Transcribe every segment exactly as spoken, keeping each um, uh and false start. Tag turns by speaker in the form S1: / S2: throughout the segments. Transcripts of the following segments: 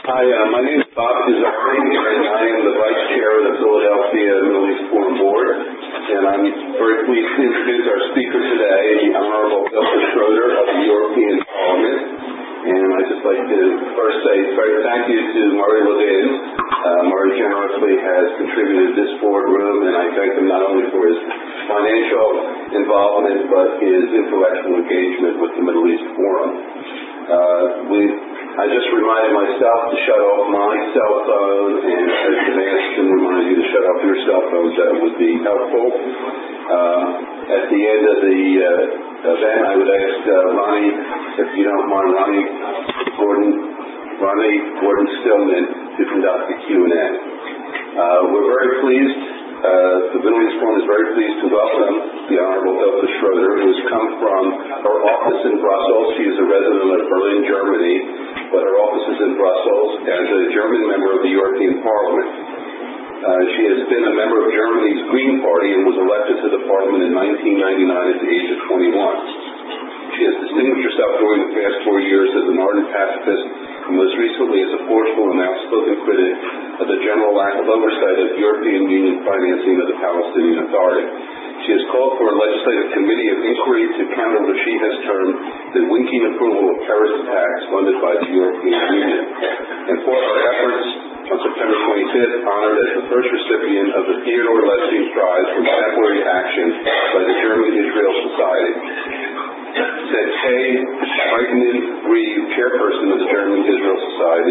S1: Hi, uh, my name is Bob Pizzari, and I am the Vice Chair of the Philadelphia Middle East Forum Board, and I'm very pleased to introduce our speaker today, the Honorable Elke Schroeder of the European Parliament. And I'd just like to first say thank you to Murray Levin. Uh, Murray generously has contributed this boardroom, and I thank him not only for his financial involvement, but his intellectual engagement with the Middle East Forum. Uh, we I just reminded myself to shut off my cell phone, and as Demand can remind you to shut off your cell phones, that would be helpful. Uh, at the end of the uh, event, I would ask uh, Ronnie, if you don't mind, Ronnie Gordon, Ronnie Gordon Stillman to conduct the Q and A. Uh, we're very pleased. Uh, the Middle East Forum is very pleased to welcome the Honorable Elke Schroeder, who has come from her office in Brussels. She is a resident of Berlin, Germany, but her office is in Brussels as a German member of the European Parliament. Uh, she has been a member of Germany's Green Party and was elected to the Parliament in nineteen ninety-nine at the age of twenty-one. She has distinguished herself during the past four years as an ardent pacifist, and most recently as a forceful and outspoken critic of the general lack of oversight of European Union financing of the Palestinian Authority. She has called for a legislative committee of inquiry to counter what she has termed the winking approval of terrorist attacks funded by the European Union. And for her efforts, on September twenty-fifth, honored as the first recipient of the Theodore Lessing Prize for Exemplary Action by the German Israel Society. Said Kay Schweigman-Grieve, chairperson of the German Israel Society,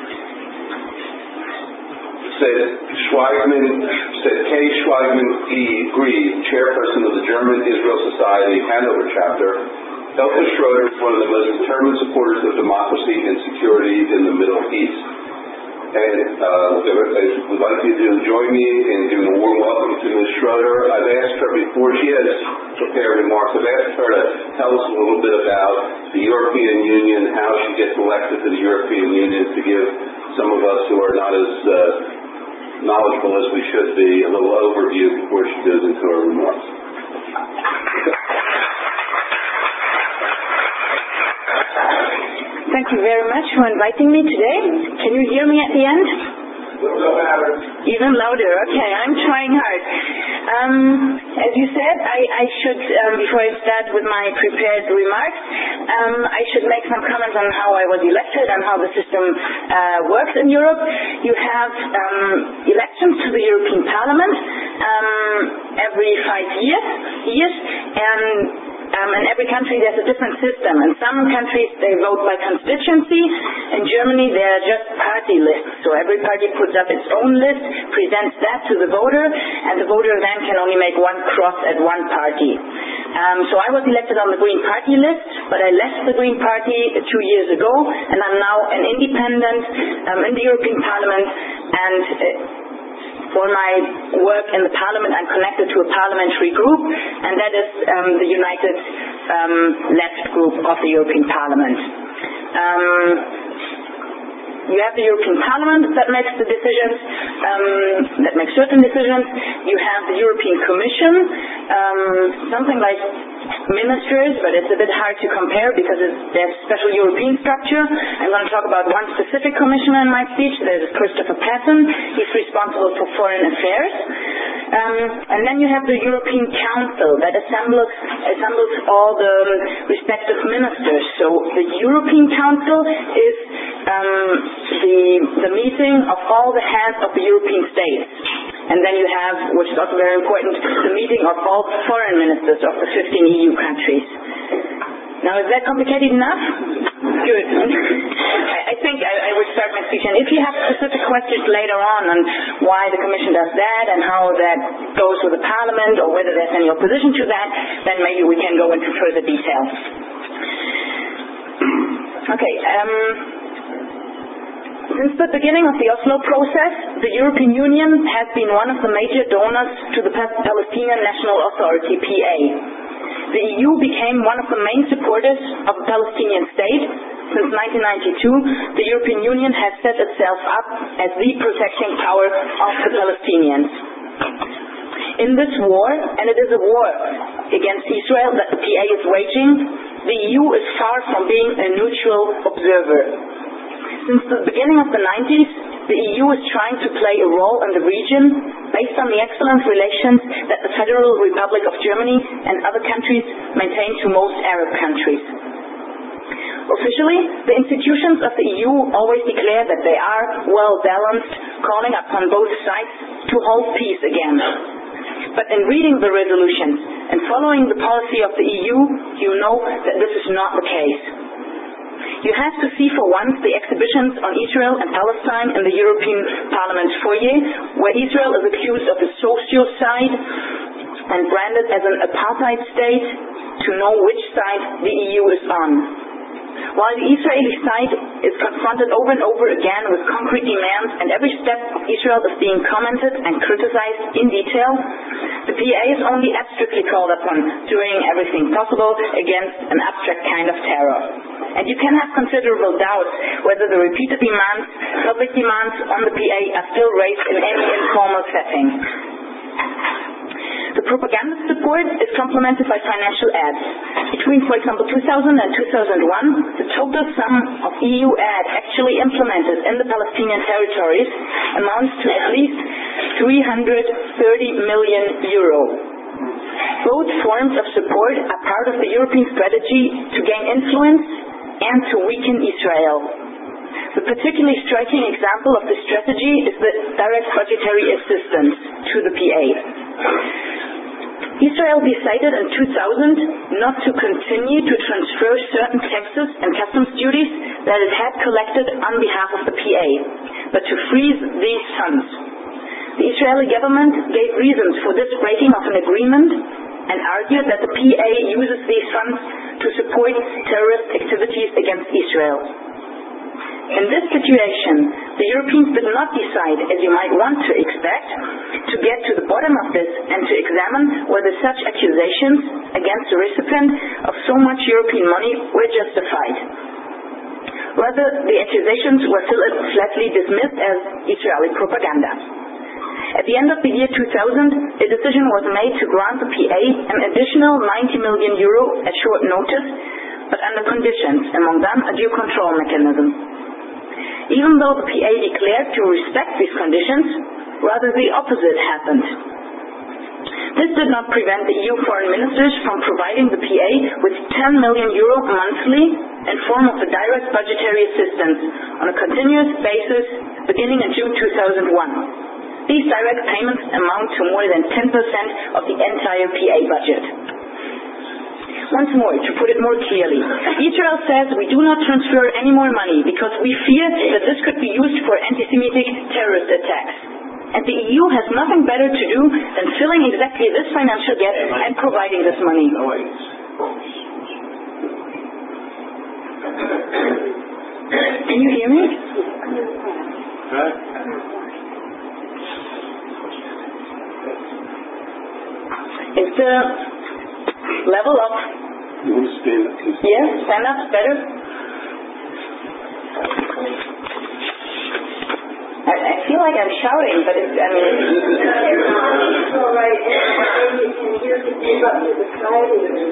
S1: said Schweigman, said Kay Schweigman-Grieve, chairperson of the German Israel Society Hanover chapter, Elke Schroeder is one of the most determined supporters of democracy and security in the Middle East. And uh, we'd like you to join me in giving a warm welcome to Miz Schroeder. I've asked her before she has prepared remarks, I've asked her to tell us a little bit about the European Union, how she gets elected to the European Union, to give some of us who are not as uh, knowledgeable as we should be a little overview before she goes into her remarks.
S2: Thank you very much for inviting me today. Can you hear me at the end? Even louder. Okay, I'm trying hard. Um, as you said, I, I should, um, before I start with my prepared remarks, um, I should make some comments on how I was elected and how the system uh, works in Europe. You have um, elections to the European Parliament um, every five years, years and Um, in every country there's a different system. In some countries they vote by constituency. In Germany they're just party lists. So every party puts up its own list, presents that to the voter, and the voter then can only make one cross at one party. Um, so I was elected on the Green Party list, but I left the Green Party two years ago, and I'm now an independent um, in the European Parliament, and uh, for my work in the Parliament, I'm connected to a parliamentary group, and that is um, the United um, Left Group of the European Parliament. Um, you have the European Parliament that makes the decisions, um, that makes certain decisions. You have the European Commission, um, something like ministers, but it's a bit hard to compare because it's, there's special European structure. I'm going to talk about one specific commissioner in my speech. There's Christopher Patton. He's responsible for foreign affairs. Um, and then you have the European Council that assembles, assembles all the respective ministers. So the European Council is um, the, the meeting of all the heads of the European states. And then you have, which is also very important, the meeting of all foreign ministers of the fifteen E U countries. Now, is that complicated enough? Good. I, I think I, I would start my speech. And if you have specific questions later on on why the Commission does that and how that goes with the Parliament or whether there's any opposition to that, then maybe we can go into further detail. Okay. Um, Since the beginning of the Oslo process, the European Union has been one of the major donors to the Palestinian National Authority, P A. The E U became one of the main supporters of a Palestinian state. Since nineteen ninety-two, the European Union has set itself up as the protecting power of the Palestinians. In this war, and it is a war against Israel that the P A is waging, the E U is far from being a neutral observer. Since the beginning of the nineties, the E U is trying to play a role in the region based on the excellent relations that the Federal Republic of Germany and other countries maintain to most Arab countries. Officially, the institutions of the E U always declare that they are well balanced, calling upon both sides to hold peace again. But in reading the resolutions and following the policy of the E U, you know that this is not the case. You have to see for once the exhibitions on Israel and Palestine in the European Parliament foyer, where Israel is accused of a sociocide and branded as an apartheid state, to know which side the E U is on. While the Israeli side is confronted over and over again with concrete demands and every step of Israel is being commented and criticized in detail, the P A is only abstractly called upon, doing everything possible against an abstract kind of terror. And you can have considerable doubts whether the repeated demands, public demands on the P A are still raised in any informal setting. The propaganda support is complemented by financial ads. Between, for example, two thousand and two thousand one, the total sum of E U aid actually implemented in the Palestinian territories amounts to at least three hundred thirty million euro. Both forms of support are part of the European strategy to gain influence and to weaken Israel. The particularly striking example of this strategy is the direct budgetary assistance to the P A. Israel decided in two thousand not to continue to transfer certain taxes and customs duties that it had collected on behalf of the P A, but to freeze these funds. The Israeli government gave reasons for this breaking of an agreement and argued that the P A uses these funds to support terrorist activities against Israel. In this situation, the Europeans did not decide, as you might want to expect, to get to the bottom of this and to examine whether such accusations against the recipient of so much European money were justified. Rather, the accusations were flatly dismissed as Israeli propaganda. At the end of the year two thousand, a decision was made to grant the P A an additional ninety million euro at short notice, but under conditions, among them a due control mechanism. Even though the P A declared to respect these conditions, rather the opposite happened. This did not prevent the E U foreign ministers from providing the P A with ten million euro monthly in form of a direct budgetary assistance on a continuous basis beginning in June two thousand one. These direct payments amount to more than ten percent of the entire P A budget. Once more, to put it more clearly, Israel says we do not transfer any more money because we fear that this could be used for anti-Semitic terrorist attacks. And the E U has nothing better to do than filling exactly this financial gap and providing this money. Can you hear me? Is the level of...
S1: You want to stand up?
S2: Yes, stand up better. I, I feel like I'm shouting, but it's, I mean... It's all right. You can hear the people up to the side of it.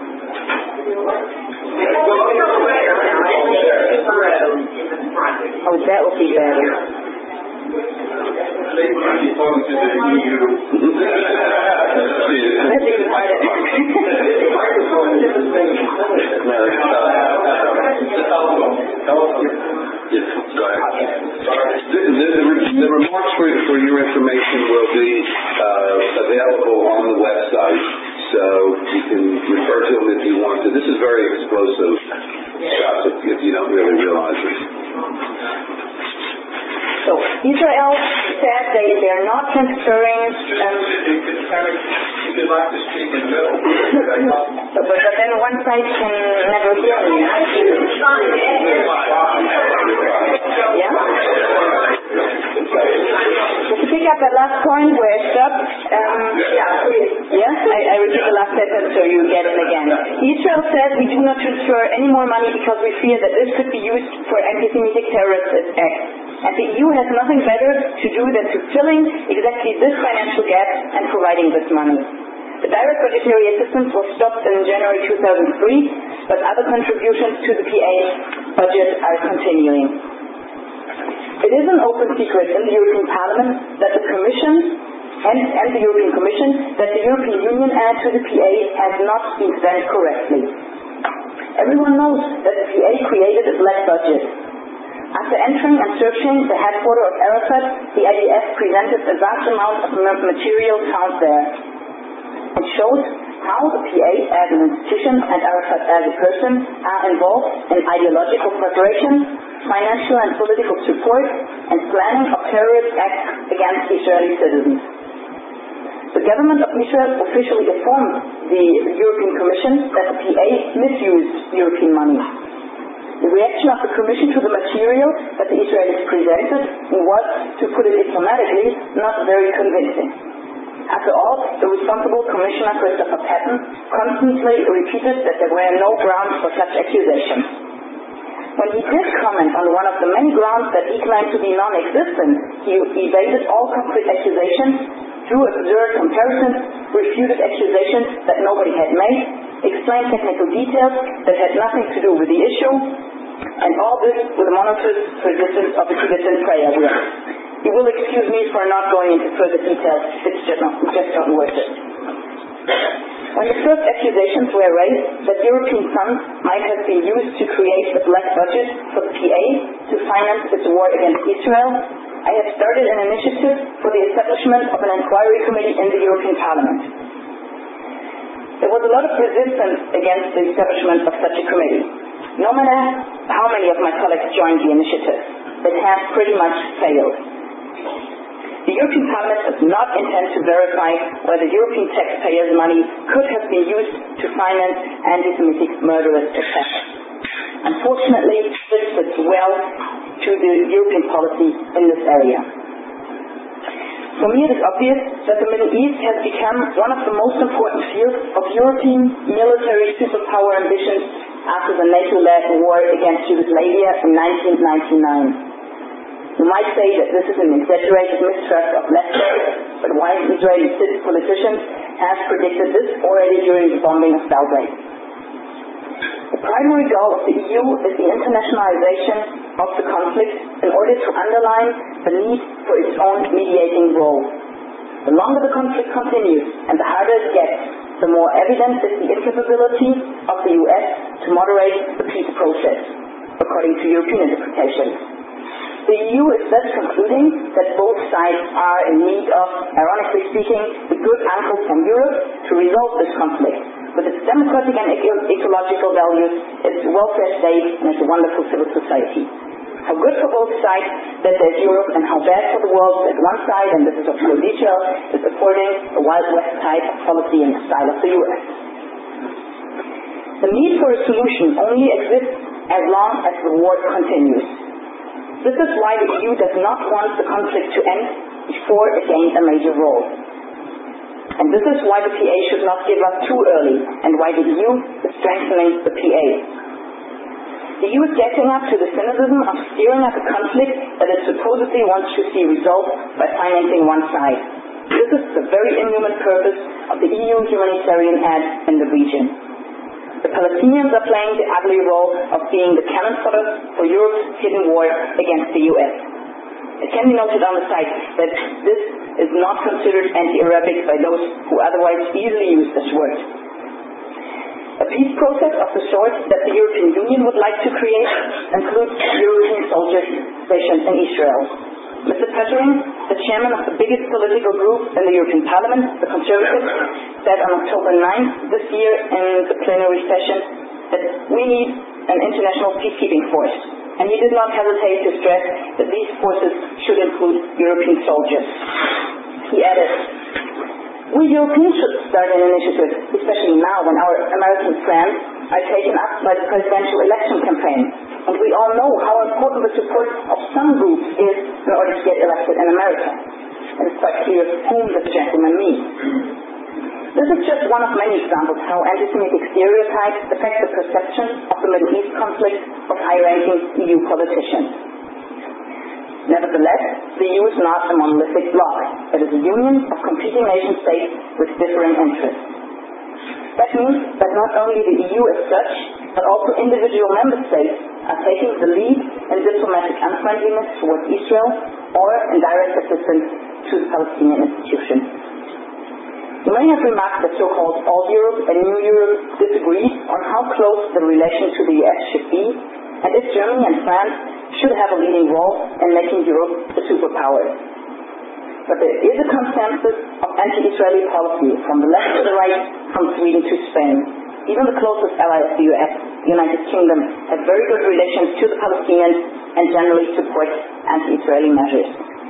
S2: Oh, that would be better. That's even harder.
S1: Yes, go ahead. The, the, the remarks for, for your information will be uh, available on the website, so you can refer to them if you want to. This is very explosive stuff if, if you don't really realize it.
S2: So Israel said they they are not transferring. Um,
S3: If you'd like to speak in the middle.
S2: but, but then one side can never hear me. Yeah. To pick up that last point where I stopped. Um, yeah, I, I repeat the last sentence so you get it again. Israel said we do not transfer any more money because we fear that this could be used for anti-Semitic terrorist acts. And the E U has nothing better to do than to filling exactly this financial gap and providing this money. The direct budgetary assistance was stopped in January two thousand three, but other contributions to the P A budget are continuing. It is an open secret in the European Parliament that the Commission and, and the European Commission that the European Union add to the P A has not been spent correctly. Everyone knows that the P A created a black budget. After entering and searching the headquarters of Arafat, the I D F presented a vast amount of material found there. It shows how the P A as an institution and Arafat as a person are involved in ideological preparation, financial and political support, and planning of terrorist acts against Israeli citizens. The government of Israel officially informed the European Commission that the P A misused European money. The reaction of the Commission to the material that the Israelis presented was, to put it diplomatically, not very convincing. After all, the responsible Commissioner, Christopher Patten, constantly repeated that there were no grounds for such accusations. When he did comment on one of the many grounds that he claimed to be non-existent, he evaded all concrete accusations, drew absurd comparisons, refuted accusations that nobody had made, explained technical details that had nothing to do with the issue, and all this with the monotonous persistence of the Tibetan prayer wheel. You will excuse me for not going into further details. It's just not, just not worth it. When the first accusations were raised that European funds might have been used to create a black budget for the P A to finance its war against Israel, I have started an initiative for the establishment of an inquiry committee in the European Parliament. There was a lot of resistance against the establishment of such a committee. No matter how many of my colleagues joined the initiative, it has pretty much failed. The European Parliament does not intend to verify whether European taxpayers' money could have been used to finance anti-Semitic murderous attacks. Unfortunately, this fits well to the European policy in this area. For me, it is obvious that the Middle East has become one of the most important fields of European military superpower ambitions after the NATO-led war against Yugoslavia in nineteen ninety-nine. You might say that this is an exaggerated mistrust of leftist, but wise Israeli politicians have predicted this already during the bombing of Belgrade. The primary goal of the E U is the internationalization of the conflict in order to underline the need for its own mediating role. The longer the conflict continues and the harder it gets, the more evident is the incapability of the U S to moderate the peace process, according to European interpretation. The E U is thus concluding that both sides are in need of, ironically speaking, the good uncle from Europe to resolve this conflict, with its democratic and ecological values, its welfare state, and its wonderful civil society. How good for both sides that there's Europe, and how bad for the world that one side, and this is of pure detail, is supporting the Wild West type of policy in the style of the U S. The need for a solution only exists as long as the war continues. This is why the E U does not want the conflict to end before it gains a major role. And this is why the P A should not give up too early, and why the E U is strengthening the P A. The E U is getting up to the cynicism of steering up a conflict that it supposedly wants to see resolved by financing one side. This is the very inhuman purpose of the E U humanitarian aid in the region. The Palestinians are playing the ugly role of being the cannon fodder for Europe's hidden war against the U S. It can be noted on the side that this is not considered anti-Arabic by those who otherwise easily use this word. A peace process of the sort that the European Union would like to create includes European soldiers stationed in Israel. Mister Pöttering, the chairman of the biggest political group in the European Parliament, the Conservatives, said on October ninth this year in the plenary session that we need an international peacekeeping force. And he did not hesitate to stress that these forces should include European soldiers. He added, we Europeans should start an initiative, especially now when our American friends are taken up by the presidential election campaign. And we all know how important the support of some groups is in order to get elected in America. It is quite clear whom this gentleman means. This is just one of many examples how anti-Semitic stereotypes affect the perception of the Middle East conflict of high-ranking E U politicians. Nevertheless, the E U is not a monolithic bloc. It is a union of competing nation-states with differing interests. That means that not only the E U as such, but also individual member states are taking the lead in diplomatic unfriendliness towards Israel or in direct assistance to the Palestinian institution. You may have remarked that so-called Old Europe and New Europe disagree on how close the relation to the U S should be, and if Germany and France should have a leading role in making Europe a superpower. But there is a consensus of anti-Israeli policy from the left to the right, from Sweden to Spain. Even the closest ally of the U S, the United Kingdom, has very good relations to the Palestinians and generally supports anti-Israeli measures.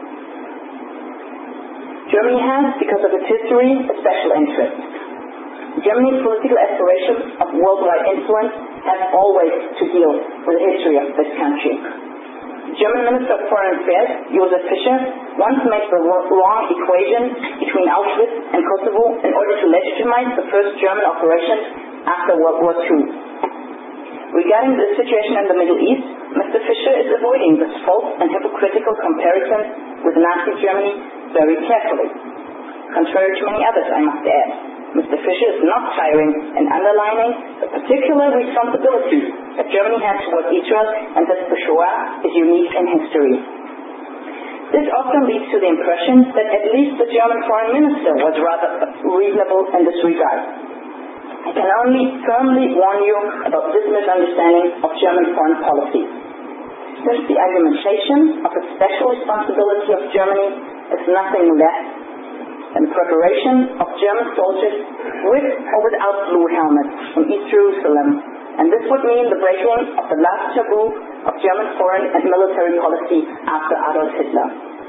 S2: Germany has, because of its history, a special interest. Germany's political aspirations of worldwide influence have always to deal with the history of this country. German Minister of Foreign Affairs, Josef Fischer, once made the wrong equation between Auschwitz and Kosovo in order to legitimize the first German operations after World War Two. Regarding the situation in the Middle East, Mister Fischer is avoiding this false and hypocritical comparison with Nazi Germany very carefully. Contrary to many others, I must add, Mister Fischer is not tiring in underlining the particular responsibility that Germany has towards Israel and that the Shoah is unique in history. This often leads to the impression that at least the German foreign minister was rather reasonable in this regard. I can only firmly warn you about this misunderstanding of German foreign policy. Since the argumentation of the special responsibility of Germany is nothing less than the preparation of German soldiers with or without blue helmets in East Jerusalem, and this would mean the breaking of the last taboo of German foreign and military policy after Adolf Hitler.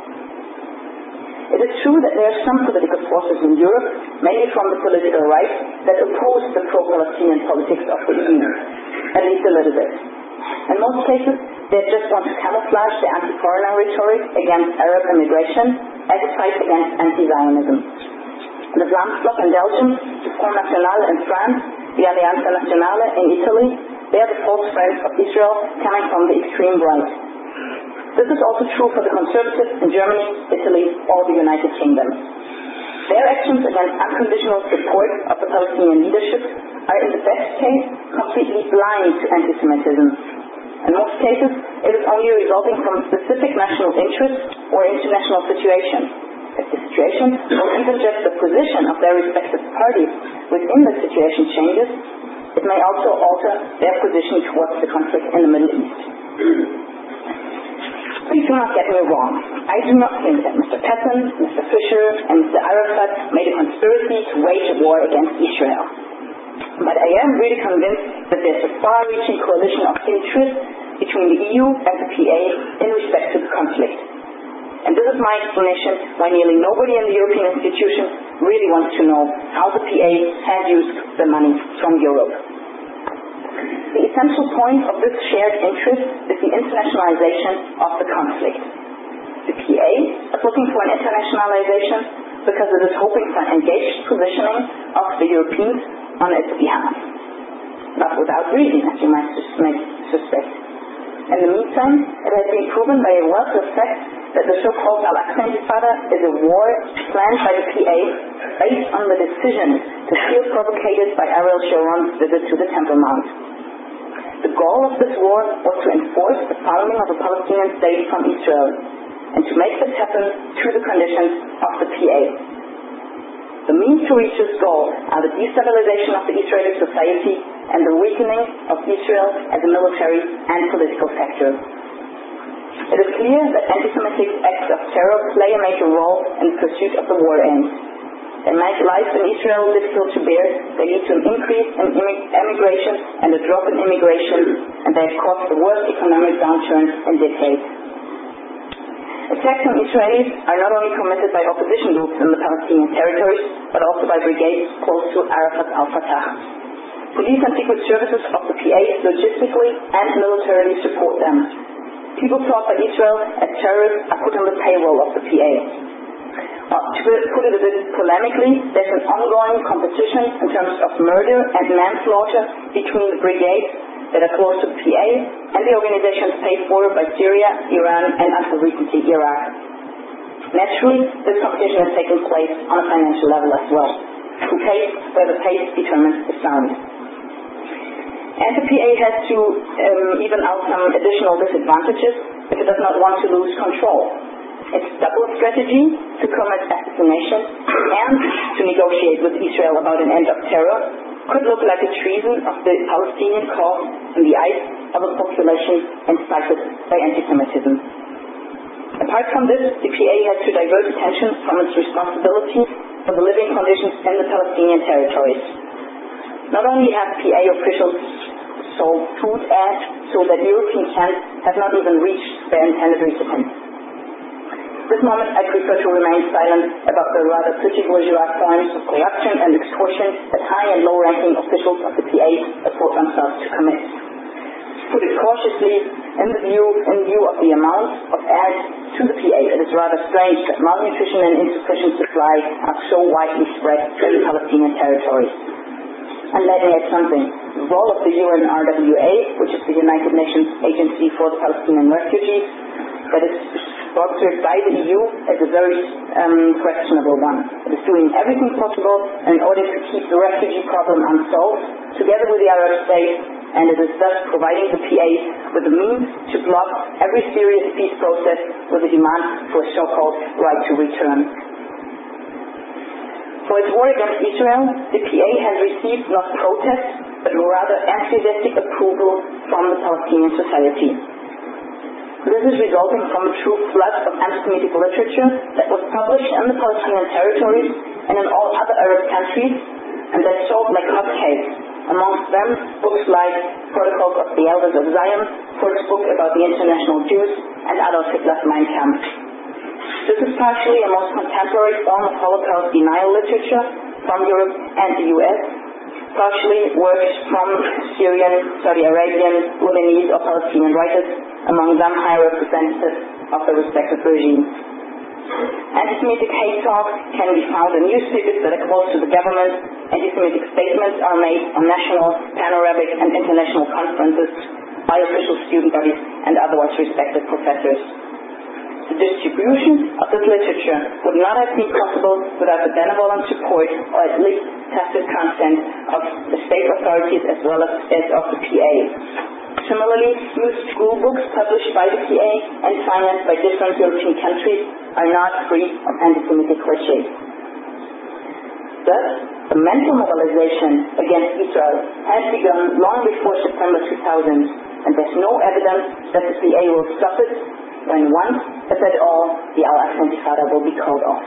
S2: It is true that there are some political forces in Europe, mainly from the political right, that oppose the pro-Palestinian politics of the E U, at least a little bit. In most cases, they just want to camouflage the anti-foreigner rhetoric against Arab immigration as a fight against anti-Zionism. The Vlaams-Blok in Belgium, the Front National in France, the Alleanza Nazionale in Italy, they are the false friends of Israel coming from the extreme right. This is also true for the conservatives in Germany, Italy, or the United Kingdom. Their actions against unconditional support of the Palestinian leadership are in the best case completely blind to anti-Semitism. In most cases, it is only resulting from specific national interests or international situations. If the situation, or even just the position of their respective parties within the situation changes, it may also alter their position towards the conflict in the Middle East. Please do not get me wrong. I do not think that Mister Patten, Mister Fischer, and Mister Arafat made a conspiracy to wage a war against Israel. But I am really convinced that there is a far-reaching coalition of interests between the E U and the P A in respect to the conflict. And this is my explanation why nearly nobody in the European institutions really wants to know how the P A has used the money from Europe. The essential point of this shared interest is the internationalization of the conflict. The P A is looking for an internationalization because it is hoping for an engaged positioning of the Europeans on its behalf. Not without reason, as you might suspect. In the meantime, it has been proven by a wealth of facts that the so-called Al-Aqsa Intifada is a war planned by the P A based on the decision to feel provocated by Ariel Sharon's visit to the Temple Mount. The goal of this war was to enforce the founding of a Palestinian state from Israel and to make this happen through the conditions of the P A. The means to reach this goal are the destabilization of the Israeli society and the weakening of Israel as a military and political factor. It is clear that anti-Semitic acts of terror play a major role in the pursuit of the war aims. They make life in Israel difficult to bear, they lead to an increase in emigration and a drop in immigration, and they have caused the worst economic downturn in decades. Attacks on Israelis are not only committed by opposition groups in the Palestinian territories, but also by brigades close to Arafat al-Fatah. Police and secret services of the P A logistically and militarily support them. People thought by Israel as terrorists are put on the payroll of the P A. Uh, to put it a bit polemically, there's an ongoing competition in terms of murder and manslaughter between the brigades that are close to the P A and the organizations paid for by Syria, Iran, and until recently Iraq. Naturally, this competition has taken place on a financial level as well, who pays where the pace determines the sound. And the P A has to um, even out some additional disadvantages if it does not want to lose control. Its double strategy to combat assassination and to negotiate with Israel about an end of terror could look like a treason of the Palestinian cause in the eyes of a population incited by anti-Semitism. Apart from this, the P A has to divert attention from its responsibility for the living conditions in the Palestinian territories. Not only have P A officials sold food ads so that European cans have not even reached their intended recipients. At this moment, I prefer to remain silent about the rather pretty bourgeois forms of corruption and extortion that high and low-ranking officials of the P A afford themselves to commit. Put it cautiously, in the view in view of the amount of ads to the P A, it is rather strange that malnutrition and insufficient supply are so widely spread in the Palestinian territories. And let me add something. The role of the U N R W A, which is the United Nations Agency for the Palestinian Refugees, that is sponsored by the E U, is a very um, questionable one. It is doing everything possible in order to keep the refugee problem unsolved, together with the Arab states, and it is thus providing the P A with the means to block every serious peace process with a demand for a so-called right to return. For its war against Israel, the P A has received not protest, but rather enthusiastic approval from the Palestinian society. This is resulting from a true flood of anti-Semitic literature that was published in the Palestinian territories and in all other Arab countries, and that sold like hotcakes. Amongst them, books like Protocols of the Elders of Zion, Ford's book about the international Jews, and Adolf Hitler's Mein Kampf. This is partially a most contemporary form of Holocaust denial literature from Europe and the U S, partially works from Syrian, Saudi Arabian, Lebanese or Palestinian writers, among them high representatives of the respective regimes. Anti-Semitic hate talk can be found in newspapers that are close to the government. Anti-Semitic statements are made on national, pan-Arabic and international conferences by official student bodies and otherwise respected professors. The distribution of this literature would not have been possible without the benevolent support, or at least tacit consent, of the state authorities as well as, as of the P A. Similarly, used school books published by the P A and financed by different European countries are not free of anti-Semitic cliches. Thus, the mental mobilization against Israel has begun long before September two thousand, and there's no evidence that the P A will stop it when once, if at all, the Al-Aqsa Intifada will be called off.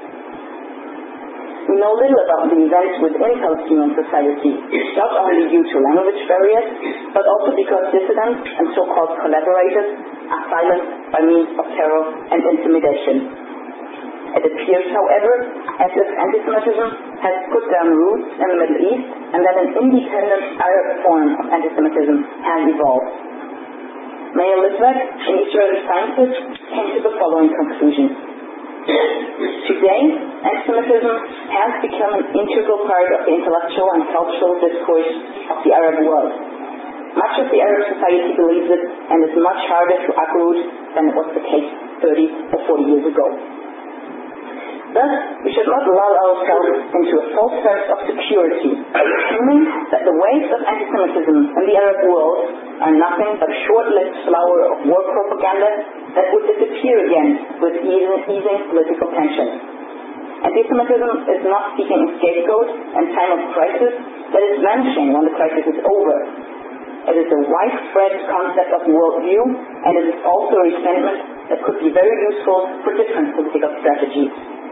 S2: We know little about the events within Palestinian society, not only due to language barriers, but also because dissidents and so-called collaborators are silenced by means of terror and intimidation. It appears, however, as if anti-Semitism has put down roots in the Middle East and that an independent Arab form of anti-Semitism has evolved. Meir Litvak, an Israeli scientist, came to the following conclusion. Today, anti-Semitism has become an integral part of the intellectual and cultural discourse of the Arab world. Much of the Arab society believes it and is much harder to uproot than it was the case thirty or forty years ago. Thus, we should not lull ourselves into a false sense of security, assuming that the waves of anti-Semitism in the Arab world are nothing but a short-lived flower of war propaganda that would disappear again with easing, easing political tension. Anti-Semitism is not seeking a scapegoat in time of crisis, but is vanishing when the crisis is over. It is a widespread concept of worldview, and it is also a resentment that could be very useful for different political strategies.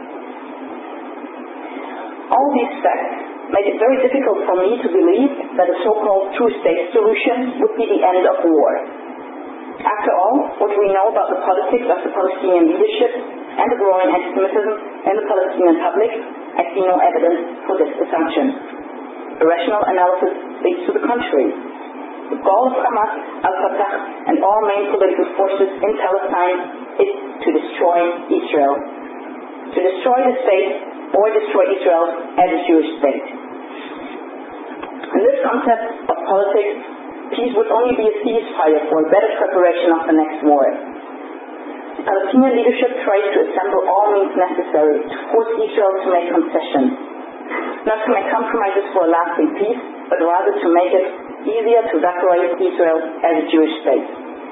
S2: All these facts make it very difficult for me to believe that a so-called two-state solution would be the end of war. After all, what we know about the politics of the Palestinian leadership and the growing anti-Semitism in the Palestinian public, I see no evidence for this assumption. A rational analysis leads to the contrary. The goal of Hamas, Al-Fatah, and all main political forces in Palestine is to destroy Israel. To destroy the state or destroy Israel as a Jewish state. In this concept of politics, peace would only be a ceasefire for a better preparation of the next war. The Palestinian leadership tries to assemble all means necessary to force Israel to make concessions, not to make compromises for a lasting peace, but but rather to make it easier to evaluate Israel as a Jewish state.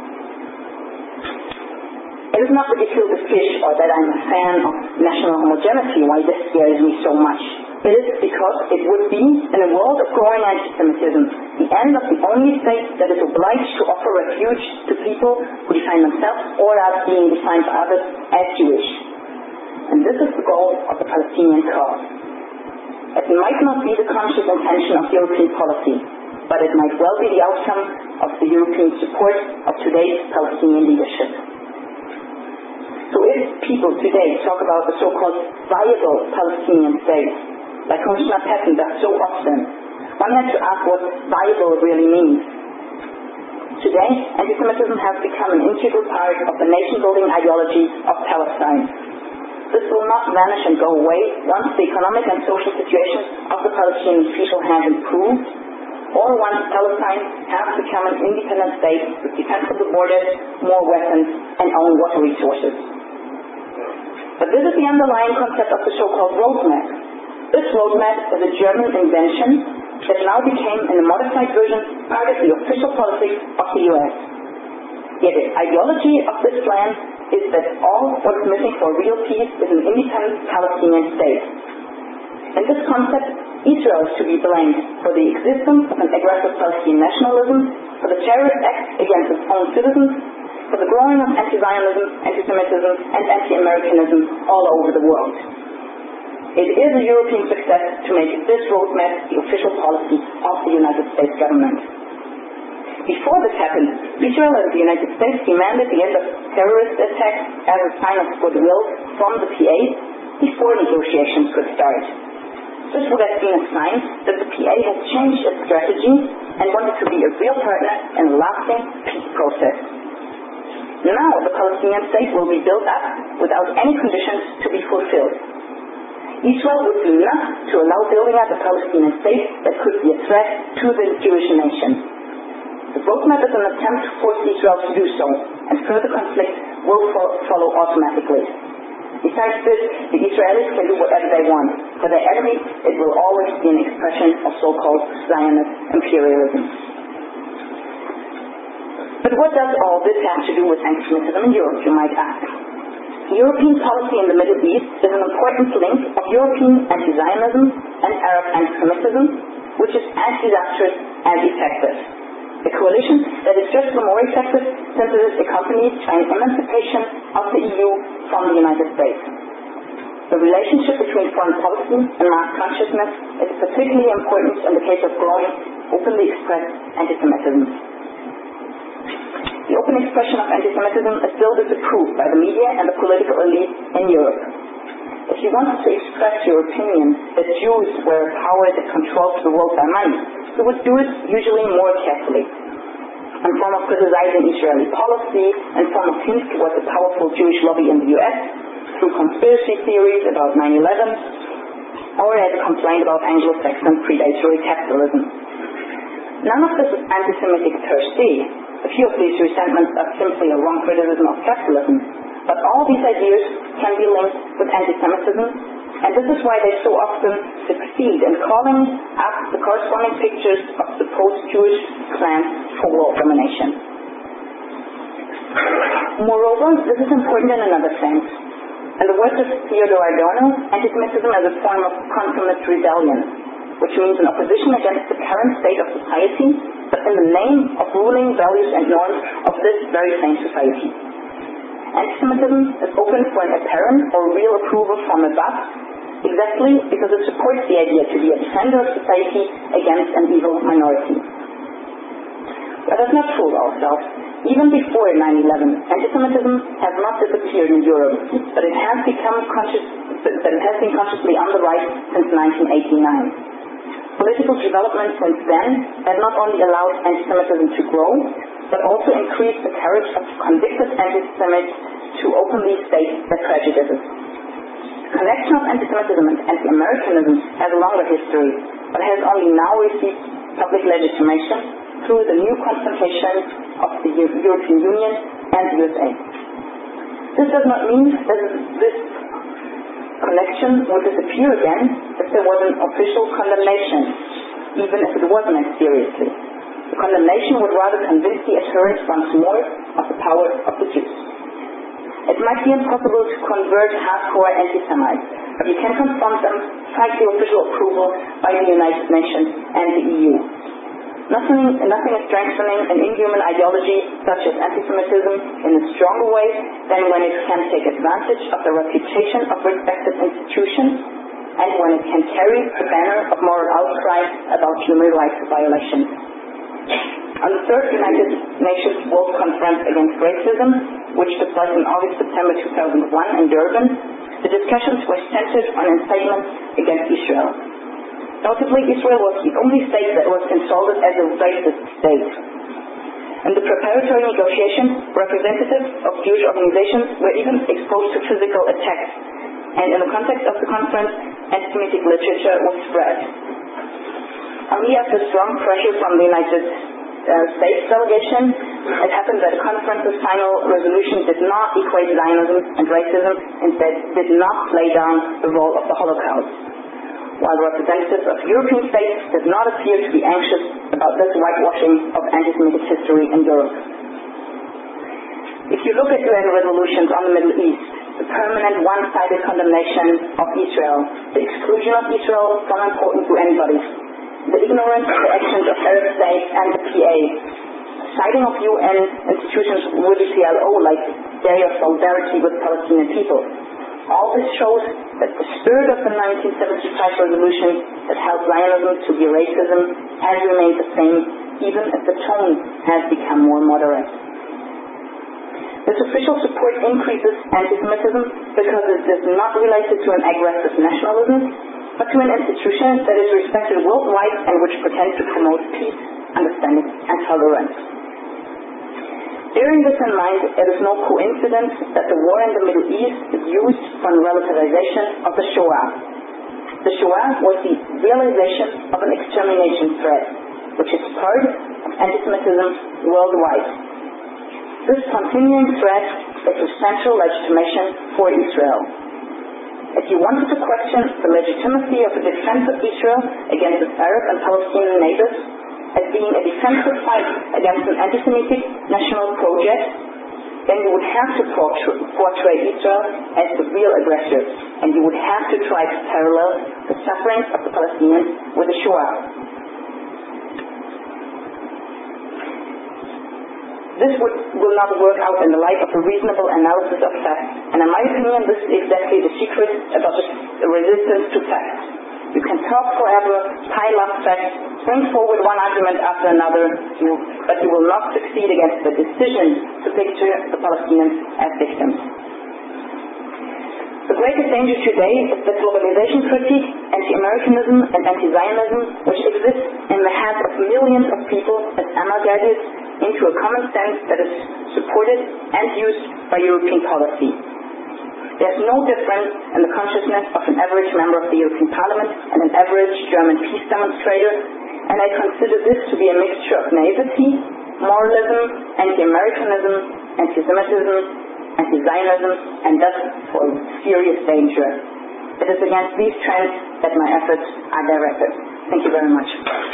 S2: It is not ridiculous-ish or that I'm a fan of national homogeneity why this scares me so much. It is because it would be, in a world of growing anti-Semitism, the end of the only state that is obliged to offer refuge to people who define themselves or are being defined by others as Jewish. And this is the goal of the Palestinian cause. It might not be the conscious intention of European policy, but it might well be the outcome of the European support of today's Palestinian leadership. So if people today talk about the so-called viable Palestinian state, like Commissioner Patton does so often, one has to ask what viable really means. Today, anti-Semitism has become an integral part of the nation-building ideology of Palestine. This will not vanish and go away once the economic and social situation of the Palestinian people has improved, or once Palestine has become an independent state with defensible borders, more weapons, and own water resources. But this is the underlying concept of the so-called roadmap. This roadmap is a German invention that now became, in a modified version, part of the official politics of the U S. Yet the ideology of this plan is that all what is missing for real peace is an independent Palestinian state. In this concept, Israel is to be blamed for the existence of an aggressive Palestinian nationalism, for the terrorist acts against its own citizens, for the growing of anti-Zionism, anti-Semitism, and anti-Americanism all over the world. It is a European success to make this roadmap the official policy of the United States government. Before this happened, Israel and the United States demanded the end of terrorist attacks as a sign of goodwill from the P A before negotiations could start. This would have been a sign that the P A has changed its strategy and wanted to be a real partner in a lasting peace process. Now the Palestinian state will be built up without any conditions to be fulfilled. Israel would do enough to allow building up a Palestinian state that could be a threat to the Jewish nation. The roadmap is an attempt to force Israel to do so, and further conflict will fo- follow automatically. Besides this, the Israelis can do whatever they want. For their enemies, it will always be an expression of so-called Zionist imperialism. But what does all this have to do with anti-Semitism in Europe, you might ask? European policy in the Middle East is an important link of European anti-Zionism and Arab anti-Semitism, which is as disastrous as effective. A coalition that is just the more effective since it is accompanied by an emancipation of the E U from the United States. The relationship between foreign policy and mass consciousness is particularly important in the case of growing, openly expressed anti-Semitism. The open expression of anti-Semitism is still disapproved by the media and the political elite in Europe. If you wanted to express your opinion that Jews were a power that controls the world by money, you would do it usually more carefully. In form of criticizing Israeli policy, in form of hints towards the powerful Jewish lobby in the U S, through conspiracy theories about nine eleven, or as a complaint about Anglo-Saxon predatory capitalism. None of this is anti-Semitic per se. A few of these resentments are simply a wrong criticism of capitalism, but all these ideas can be linked with anti-Semitism, and this is why they so often succeed in calling up the corresponding pictures of the post-Jewish plans for world domination. Moreover, this is important in another sense. In the words of Theodor Adorno, anti-Semitism is a form of consummate rebellion, which means an opposition against the current state of society, but in the name of ruling values and norms of this very same society. Anti-Semitism is open for an apparent or real approval from above, exactly because it supports the idea to be a defender of society against an evil minority. Let us not fool ourselves. Even before nine eleven, anti-Semitism has not disappeared in Europe, but it has become conscious, but it has been consciously on the rise since nineteen eighty-nine. Political development since then has not only allowed anti-Semitism to grow, but also increased the courage of convicted anti-Semites to openly state their prejudices. The connection of anti-Semitism and anti-Americanism has a longer history, but has only now received public legitimation through the new confrontation of the European Union and the U S A. This does not mean that this connection would disappear again if there was an official condemnation. even if it wasn't meant seriously. The condemnation would rather convince the adherents once more of the power of the Jews. It might be impossible to convert hardcore anti-Semites, but you can confront them, fight the official approval by the United Nations and the E U. Nothing, nothing is strengthening an inhuman ideology such as anti-Semitism in a stronger way than when it can take advantage of the reputation of respected institutions and when it can carry the banner of moral outcry about human rights violations. On the third United Nations World Conference Against Racism, which took place in August-September two thousand one in Durban, the discussions were centered on incitement against Israel. Notably, Israel was the only state that was insulted as a racist state. In the preparatory negotiations, representatives of Jewish organizations were even exposed to physical attacks, and in the context of the conference, anti-Semitic literature was spread. Only after strong pressure from the United uh, States delegation, it happened that the conference's final resolution did not equate Zionism and racism, instead did not lay down the role of the Holocaust, while representatives of European states did not appear to be anxious about this whitewashing of anti-Semitic history in Europe. If you look at U N resolutions on the Middle East, the permanent one-sided condemnation of Israel, the exclusion of Israel from important to anybody, the ignorance of the actions of Arab states and the P A, citing of U N institutions with the C L O like their solidarity with Palestinian people. All this shows that the spirit of the nineteen seventy-five resolution that held Zionism to be racism has remained the same, even if the tone has become more moderate. This official support increases anti-Semitism because it is not related to an aggressive nationalism, but to an institution that is respected worldwide and which pretends to promote peace, understanding, and tolerance. Bearing this in mind, it is no coincidence that the war in the Middle East is used for the relativization of the Shoah. The Shoah was the realization of an extermination threat, which is part of anti-Semitism worldwide. This continuing threat is a central legitimation for Israel. If you wanted to question the legitimacy of the defense of Israel against its Arab and Palestinian neighbors as being a defensive fight against an anti-Semitic national project, then you would have to portray Israel as the real aggressor, and you would have to try to parallel the sufferings of the Palestinians with the Shoah. This would, will not work out in the light of a reasonable analysis of facts, and in my opinion, this is exactly the secret about the resistance to facts. You can talk forever, pile up facts, bring forward one argument after another, you, but you will not succeed against the decision to picture the Palestinians as victims. The greatest danger today is that globalization critique, anti-Americanism, and anti-Zionism, which exists in the heads of millions of people as amalgamated into a common sense that is supported and used by European policy. There is no difference in the consciousness of an average member of the European Parliament and an average German peace demonstrator, and I consider this to be a mixture of naivety, moralism, anti-Americanism, anti-Semitism, anti-Zionism, and thus for serious danger. It is against these trends that my efforts are directed. Thank you very much.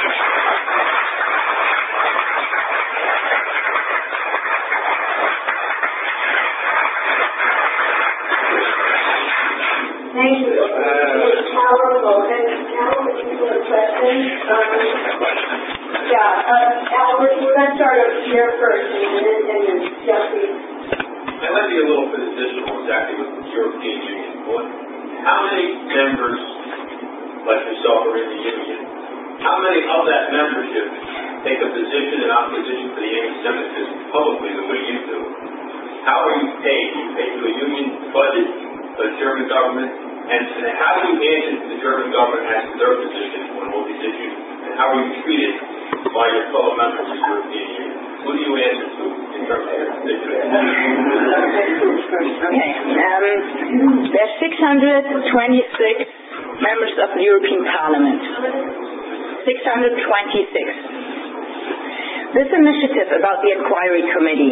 S4: Thank you. It's powerful. And now, if you have a question, um, yeah, uh, Albert, we're going to start up here first, and then, and then, yeah, please.
S3: I'd like to get a little bit additional exactly with the European Union. What, how many members, like yourself, are in the Union? How many of that membership take a position in opposition to the anti-Semitism publicly the way you do? How are you paid? You pay to a union budget, to the German government, and how do you answer to the German government as to their position on all these issues? And how are you treated by your fellow members of the European Union? Who do you answer to in terms of your constituents?
S2: Okay. Um, there are six hundred twenty-six members of the European Parliament. six hundred twenty-six. This initiative about the inquiry committee,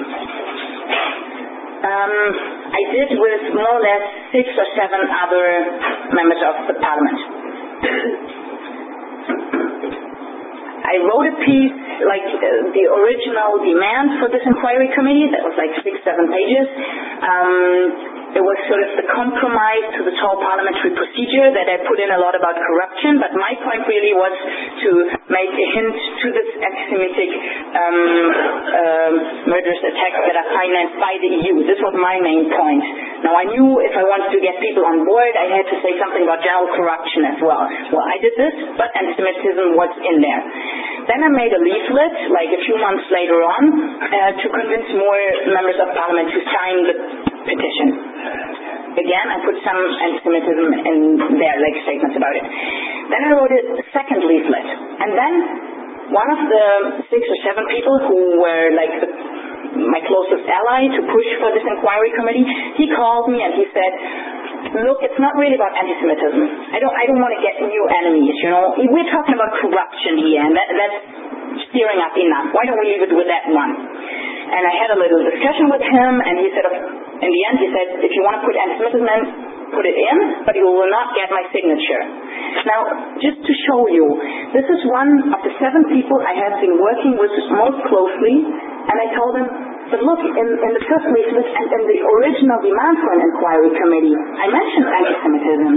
S2: um, I did with more or less six or seven other members of the Parliament. I wrote a piece, like uh, the original demand for this inquiry committee, that was like six, seven pages. Um, It was sort of the compromise to the tall parliamentary procedure that I put in a lot about corruption, but my point really was to make a hint to this anti-Semitic um, um, murderous attacks that are financed by the E U. This was my main point. Now, I knew if I wanted to get people on board, I had to say something about general corruption as well. Well, I did this, but anti-Semitism was in there. Then I made a leaflet, like a few months later on, uh, to convince more members of parliament to sign the petition. Again, I put some anti-Semitism in there, like statements about it. Then I wrote a second leaflet. And then one of the six or seven people who were like the, my closest ally to push for this inquiry committee, he called me and he said, look, it's not really about anti-Semitism. I don't, I don't want to get new enemies, you know. We're talking about corruption here, and that, that's steering up enough. Why don't we leave it with that one? And I had a little discussion with him, and he said, in the end, he said, if you want to put anti-Semitism in, put it in, but you will not get my signature. Now, just to show you, this is one of the seven people I have been working with most closely, and I told him, but look, in, in the first leaflet and in the original demand for an inquiry committee, I mentioned anti-Semitism.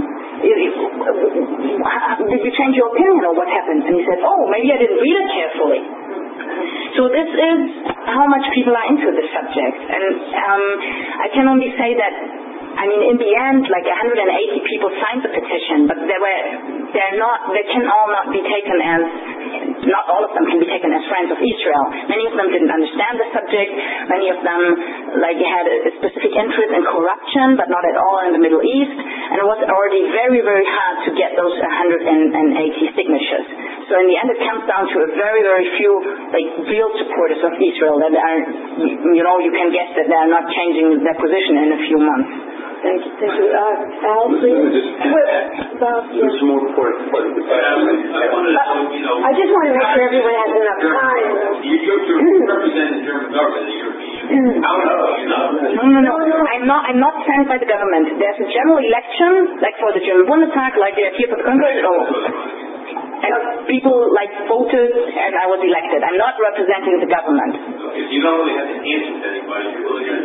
S2: Did you change your opinion or what happened? And he said, oh, maybe I didn't read it carefully. So this is how much people are into this subject. And um, I can only say that, I mean, in the end, like one hundred eighty people signed the petition, but they were, they're not, they can all not be taken as, not all of them can be taken as friends of Israel. Many of them didn't understand the subject. Many of them, like, had a, a specific interest in corruption, but not at all in the Middle East. And it was already very, very hard to get those one hundred eighty signatures. So in the end, it comes down to a very, very few, like, real supporters of Israel that are, you know, you can guess that they are not changing their position in a few months. Thank you. Thank you. Uh, Al, please.
S1: About, yes. There's more important part of the question.
S3: I wanted to know, you know...
S4: I just want to make sure everyone has enough time.
S3: You, you represent the German government, the European Union. How do you know?
S2: No, no, no. I'm not, I'm not sent by the government. There's a general election, like for the German Bundestag, like here for the Congress. Oh. And people, like, voted, and I was elected. I'm not representing the government.
S3: Okay, you don't really have to answer to anybody. You're really going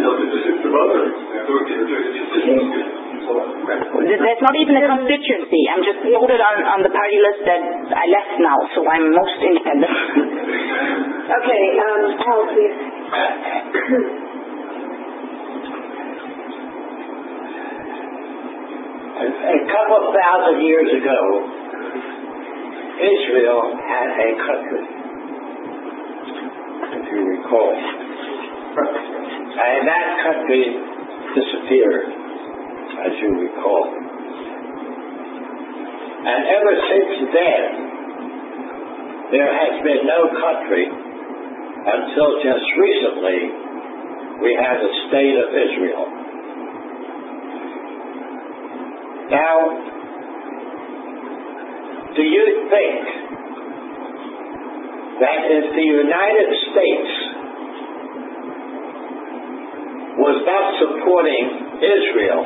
S3: to...
S2: There's not even a constituency. I'm just voted on, on the party list that I left now, so I'm most independent.
S4: Okay, um, Al, please.
S5: A couple of thousand years ago, Israel had a country, if you recall. And that country disappeared, as you recall. And ever since then, there has been no country until just recently we had the state of Israel. Now, do you think that if the United States was not supporting Israel,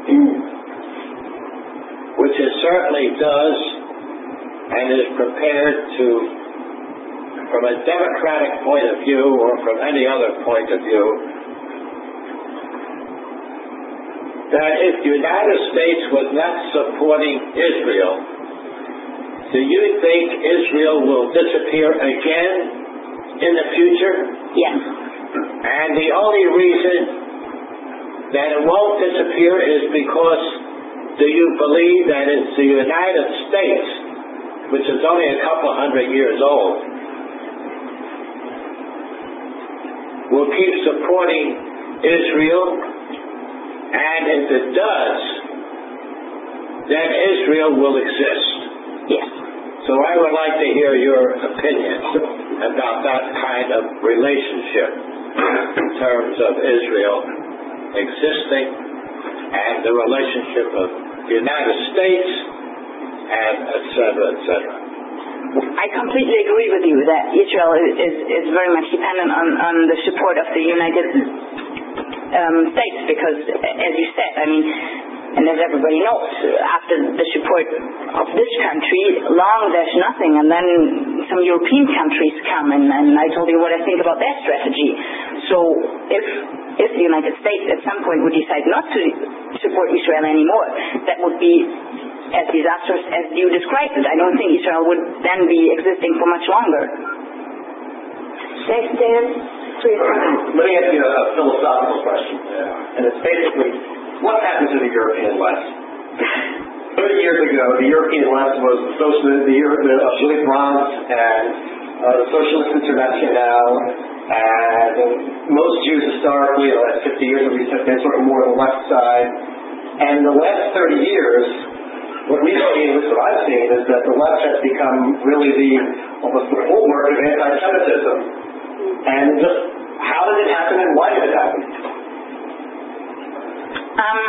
S5: which it certainly does and is prepared to, from a democratic point of view or from any other point of view, that if the United States was not supporting Israel, do you think Israel will disappear again in the future?
S2: Yes.
S5: And the only reason that it won't disappear is because do you believe that it's the United States, which is only a couple hundred years old, will keep supporting Israel? And if it does, then Israel will exist.
S2: Yes.
S5: So I would like to hear your opinion about that kind of relationship in terms of Israel existing and the relationship of the United States and et cetera, et cetera.
S2: I completely agree with you that Israel is, is very much dependent on, on the support of the United um, States because, as you said, I mean, and as everybody knows, after the support of this country, long there's nothing, and then some European countries come, and, and I told you what I think about their strategy. So if if the United States at some point would decide not to support Israel anymore, that would be as disastrous as you described it. I don't think Israel would then be existing for much longer.
S4: Thanks, Dan. Please comment.
S6: Let me ask you a philosophical question, and it's basically, what happened to the European West? Thirty years ago, the European West was the socialist, the Europe of Willy Brandt and uh, the Socialist International, and most Jews historically, the last fifty years at least, have been sort of more on the left side. And the last thirty years, what we've seen, at least what I've seen, is that the left has become really the almost the bulwark of anti-Semitism. And just how did it happen, and why did it happen?
S2: Um,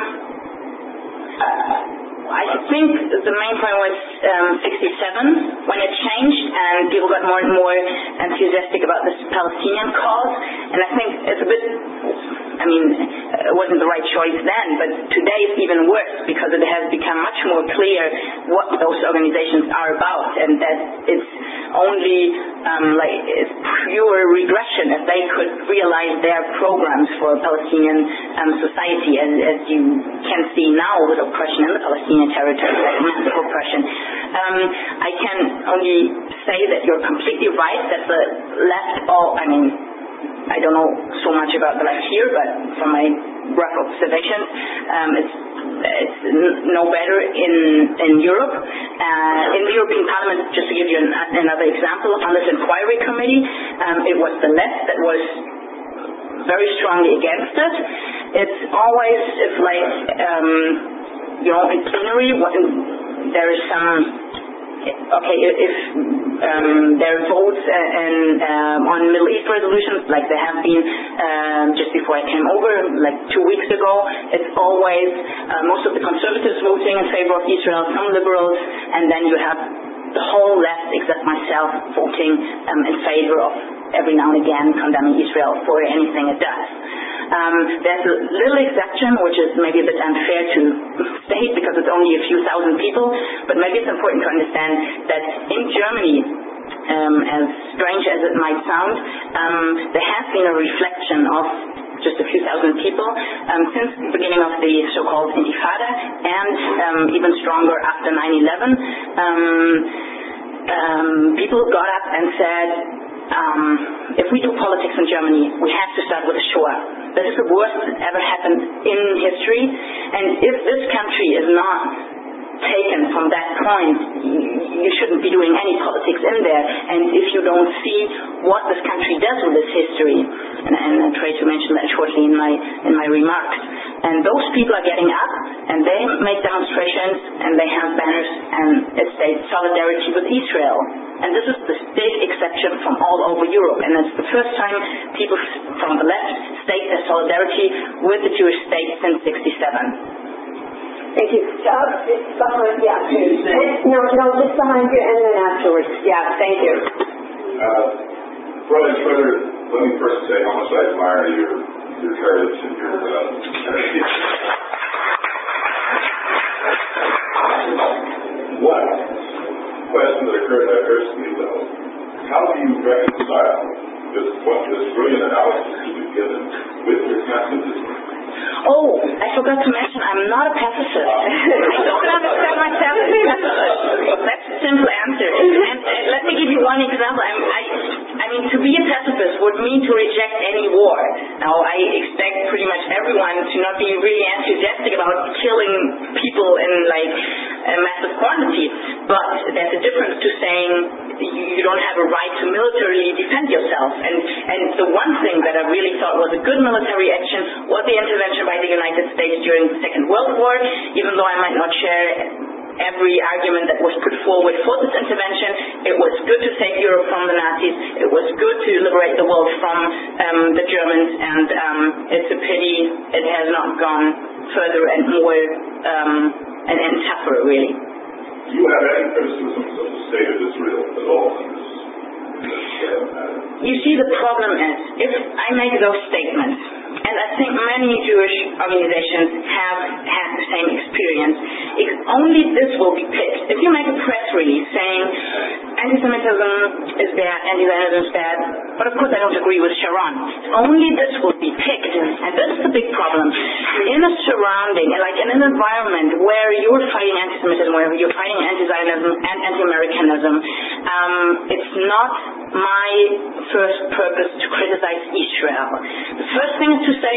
S2: I think the main point was um, sixty-seven when it changed and people got more and more enthusiastic about this Palestinian cause. And I think it's a bit, I mean, it wasn't the right choice then, but today it's even worse because it has become much more clear what those organizations are about, and that it's only um, like it's pure regression if they could realize their programs for Palestinian um, society, as, as you can see now with oppression in the Palestinian territory, like massive oppression. Um, I can only say that you're completely right that the left, all, I mean, I don't know so much about the left here, but from my rough observations, um, it's it's no better in in Europe. Uh, in the European Parliament, just to give you an, another example, on this inquiry committee, um, it was the left that was very strongly against it. It's always, if like, um, you know, in plenary, what, there is some. Okay, if um, there are votes uh, and, um, on Middle East resolutions, like there have been um, just before I came over, like two weeks ago, it's always uh, most of the conservatives voting in favor of Israel, some liberals, and then you have the whole left, except myself, voting um, in favor of every now and again condemning Israel for anything it does. Um, there's a little exception, which is maybe a bit unfair to state because it's only a few thousand people, but maybe it's important to understand that in Germany, um, as strange as it might sound, um, there has been a reflection of just a few thousand people um, since the beginning of the so-called Intifada, and um, even stronger after nine eleven. Um, um, people got up and said, Um, if we do politics in Germany, we have to start with the Shoah. That is the worst that ever happened in history. And if this country is not taken from that point, you shouldn't be doing any politics in there. And if you don't see what this country does with its history, and, and I try to mention that shortly in my in my remarks. And those people are getting up, and they make demonstrations, and they have banners, and it states solidarity with Israel. And this is the big exception from all over Europe, and it's the first time people from the left state their solidarity with the Jewish state since sixty-seven.
S4: Thank you. Chuck, behind, yeah. No, no, just behind you, and then afterwards. Yeah, thank you.
S7: Uh, Brother Schroeder, let me first say how much I admire your your courage and your uh, one question that occurs that occurs to me though: how do you reconcile this point, this brilliant analysis that you've given with your pessimism?
S2: Oh, I forgot to mention, I'm not a pacifist. I don't understand myself as a pacifist. That's a simple answer. And uh, let me give you one example. I'm, I, I mean, to be a pacifist would mean to reject any war. Now, I expect pretty much everyone to not be really enthusiastic about killing people in, like, a massive quantity. But there's a difference to saying you don't have a right to militarily defend yourself. And, and the one thing that I really thought was a good military action was the intervention by the United States during the Second World War, even though I might not share every argument that was put forward for this intervention. It was good to save Europe from the Nazis. It was good to liberate the world from um, the Germans, and um, it's a pity it has not gone further and more um, and, and tougher, really.
S7: Do you have any criticisms of the state of Israel at all in this, in this uh, matter?
S2: You see, the problem is, if I make those statements, and I think many Jewish organizations have had the same experience, if only this will be picked. If you make a press release saying anti-Semitism is bad, anti-Zionism is bad, but of course I don't agree with Sharon. Only this would be picked, and this is the big problem. In a surrounding, like in an environment where you're fighting anti-Semitism, where you're fighting anti-Zionism and anti-Americanism, um, it's not my first purpose to criticize Israel. The first thing is to say,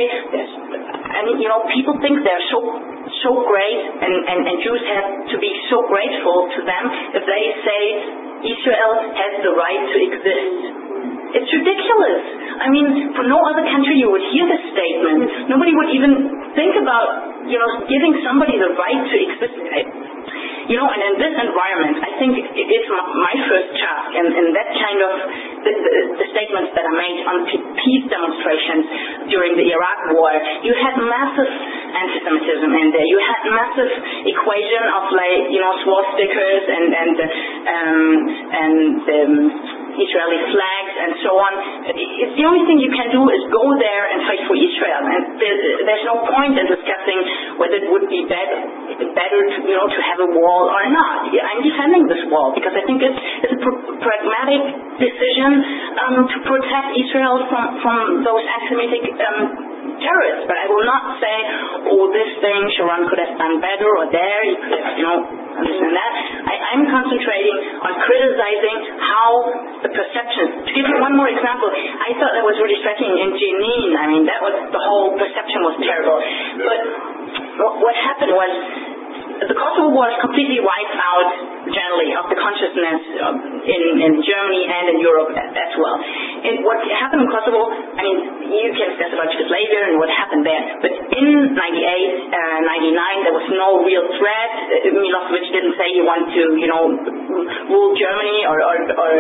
S2: and you know, people think they're so so great, and, and, and Jews have to be so grateful to them if they say Israel has the right to exist. It's ridiculous. I mean, for no other country you would hear this statement. Nobody would even think about, you know, giving somebody the right to exist. You know, and in this environment, I think it's my first task, and, and that kind of, the, the, the statements that are made on peace demonstrations during the Iraq War, you had massive anti-Semitism in there. You had massive equation of, like, you know, swastikas and, and, um, and, um, Israeli flags and so on. It's the only thing you can do is go there and fight for Israel, and there, there's no point in discussing whether it would be better, better to, you know, to have a wall or not. I'm defending this wall because I think it's, it's a pr- pragmatic decision um, to protect Israel from, from those anti-Semitic um, terrorists. But I will not say, oh, this thing Sharon could have done better, or there you could have, you know, understand that. I, I'm concentrating on criticizing how the perception. To give you one more example, I thought that was really striking in Jenin. I mean, that was, the whole perception was terrible. But what, what happened was, the Kosovo War completely wiped out, generally, of the consciousness of, in, in Germany and in Europe as well. And what happened in Kosovo, I mean, you can discuss about Yugoslavia and what happened there, but in ninety-eight, uh, ninety-nine, there was no real threat. Milosevic didn't say he wanted to, you know, rule Germany or, or, or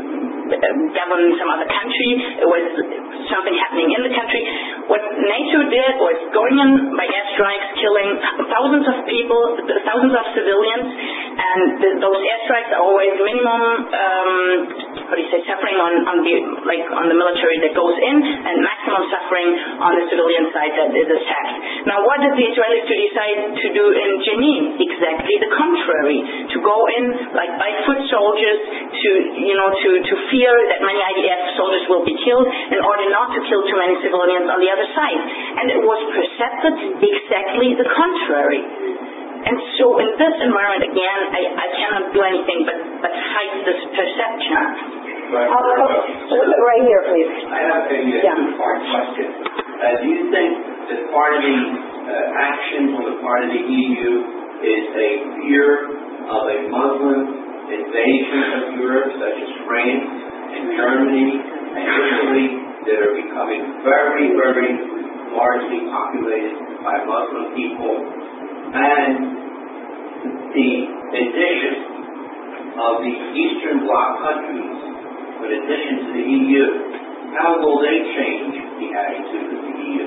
S2: govern some other country. It was something happening in the country. What NATO did was going in by airstrikes, killing thousands of people, thousands of civilians, and the, those airstrikes are always minimum, um, what do you say, suffering on, on the like on the military that goes in, and maximum suffering on the civilian side that is attacked. Now, what did the Israelis to decide to do in Jenin? Exactly the contrary. To go in like by foot soldiers, to you know, to to fear that many I D F soldiers will be killed in order not to kill too many civilians on the other side. And it was perceived exactly the contrary. And so in this environment, again, I, I cannot do anything but, but fight this perception.
S8: Right,
S2: uh, right here, please.
S8: I have a
S2: yeah.
S8: two-part question. Uh, do you think that part of the uh, action on the part of the E U is a fear of a Muslim invasion of Europe, such as France and Germany and Italy, that are becoming very, very largely populated by Muslim people, and the addition of the Eastern Bloc countries, in addition to the E U, how will they change the attitude of the E U?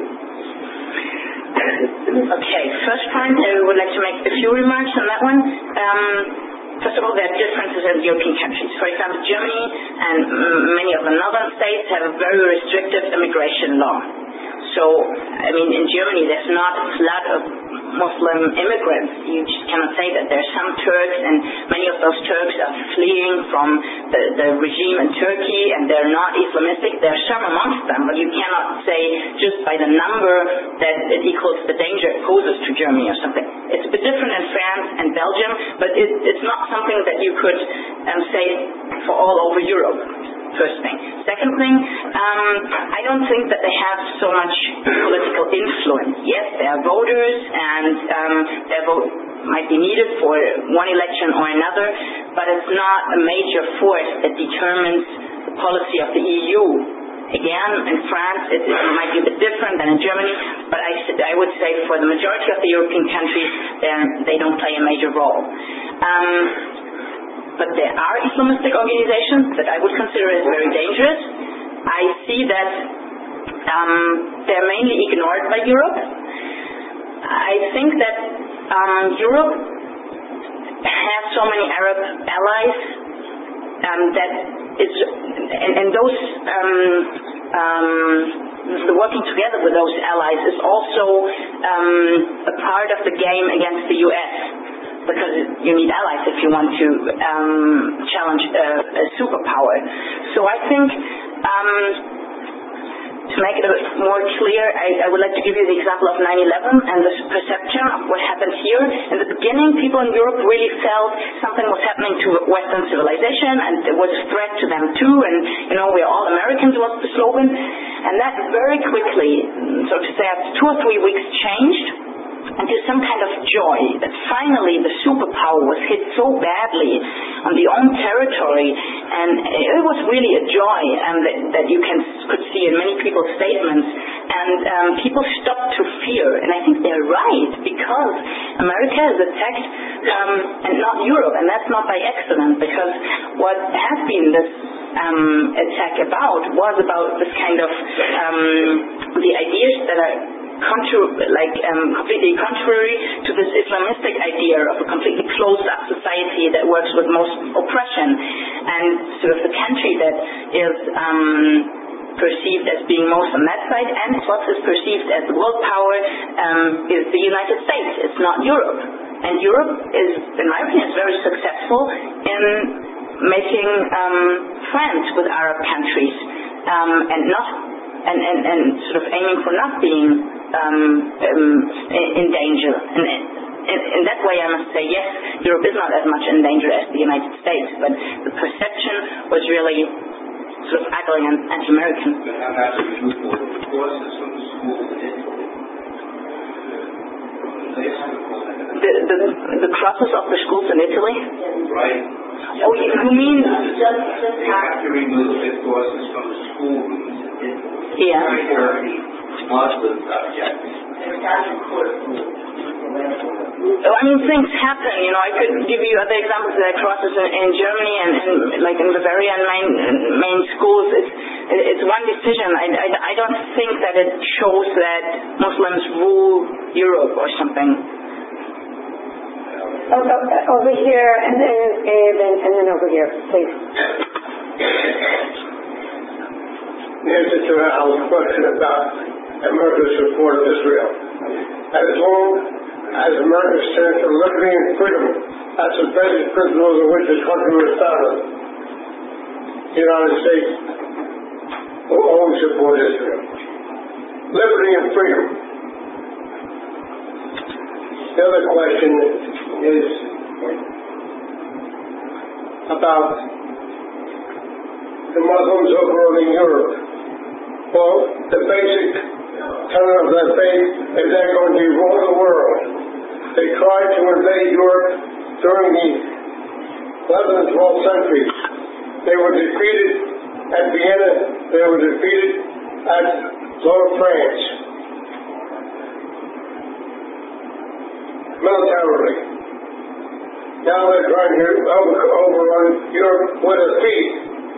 S2: Okay, first point, I would like to make a few remarks on that one. Um, First of all, there are differences in European countries. For example, Germany and many of the northern states have a very restrictive immigration law. So, I mean, in Germany, there's not a flood of Muslim immigrants. You just cannot say that. There are some Turks, and many of those Turks are fleeing from the, the regime in Turkey, and they're not Islamistic. There are some amongst them, but you cannot say just by the number that it equals the danger it poses to Germany or something. It's a bit different in France and Belgium, but it, it's not something that you could um, say for all over Europe. First thing. Second thing, um, I don't think that they have so much political influence. Yes, they are voters, and um, their vote might be needed for one election or another, but it's not a major force that determines the policy of the E U. Again, in France, it, it might be a bit different than in Germany, but I, I would say for the majority of the European countries, they don't play a major role. Um, But there are Islamistic organizations that I would consider as very dangerous. I see that um, they're mainly ignored by Europe. I think that um, Europe has so many Arab allies um, that it's, and, and those um, um, the working together with those allies is also um, a part of the game against the U S. because you need allies if you want to um, challenge a, a superpower. So I think, um, to make it a bit more clear, I, I would like to give you the example of nine eleven and the perception of what happened here. In the beginning, people in Europe really felt something was happening to Western civilization, and it was a threat to them too, and, you know, we're all Americans was the slogan. And that very quickly, so to say, after two or three weeks changed into some kind of joy that finally the superpower was hit so badly on the own territory, and it was really a joy um, that, that you can could see in many people's statements, and um, people stopped to fear, and I think they're right, because America is attacked um, and not Europe, and that's not by accident, because what has been this um, attack about was about this kind of um, the ideas that are Contra- like um, completely contrary to this Islamistic idea of a completely closed-up society that works with most oppression, and sort of the country that is um, perceived as being most on that side, and what is perceived as the world power um, is the United States. It's not Europe, and Europe is, in my opinion, is very successful in making um, friends with Arab countries um, and not and, and, and sort of aiming for not being Um, um, in danger. And in, in that way, I must say, yes, Europe is not as much in danger as the United States, but the perception was really sort of ugly and anti-American.
S8: But how about the removal of the courses from the schools in Italy?
S2: The, the, the crosses of the schools in Italy?
S8: Right.
S2: Oh, you, you mean...
S8: They have to remove the courses from the schoolrooms in Italy.
S2: Yeah.
S8: Muslim subjects.
S2: I mean, things happen, you know. I could give you other examples of that crosses in, in Germany and, and like in Bavaria and main, main schools. It's, it's one decision. I, I, I don't think that it shows that Muslims rule Europe or something.
S4: Over here, and then, and then, and then over here, please.
S9: Here's a Terrell's question about America's support of Israel. As long as America stands for liberty and freedom, that's the basic principles on which this country was founded. The United States will always support Israel. Liberty and freedom. The other question is about the Muslims over in Europe. Well, the basic tenet of that faith is they're going to rule the world. They tried to invade Europe during the eleventh and twelfth centuries. They were defeated at Vienna. They were defeated at Lower France. Militarily. Now they're trying to overrun Europe with a feat.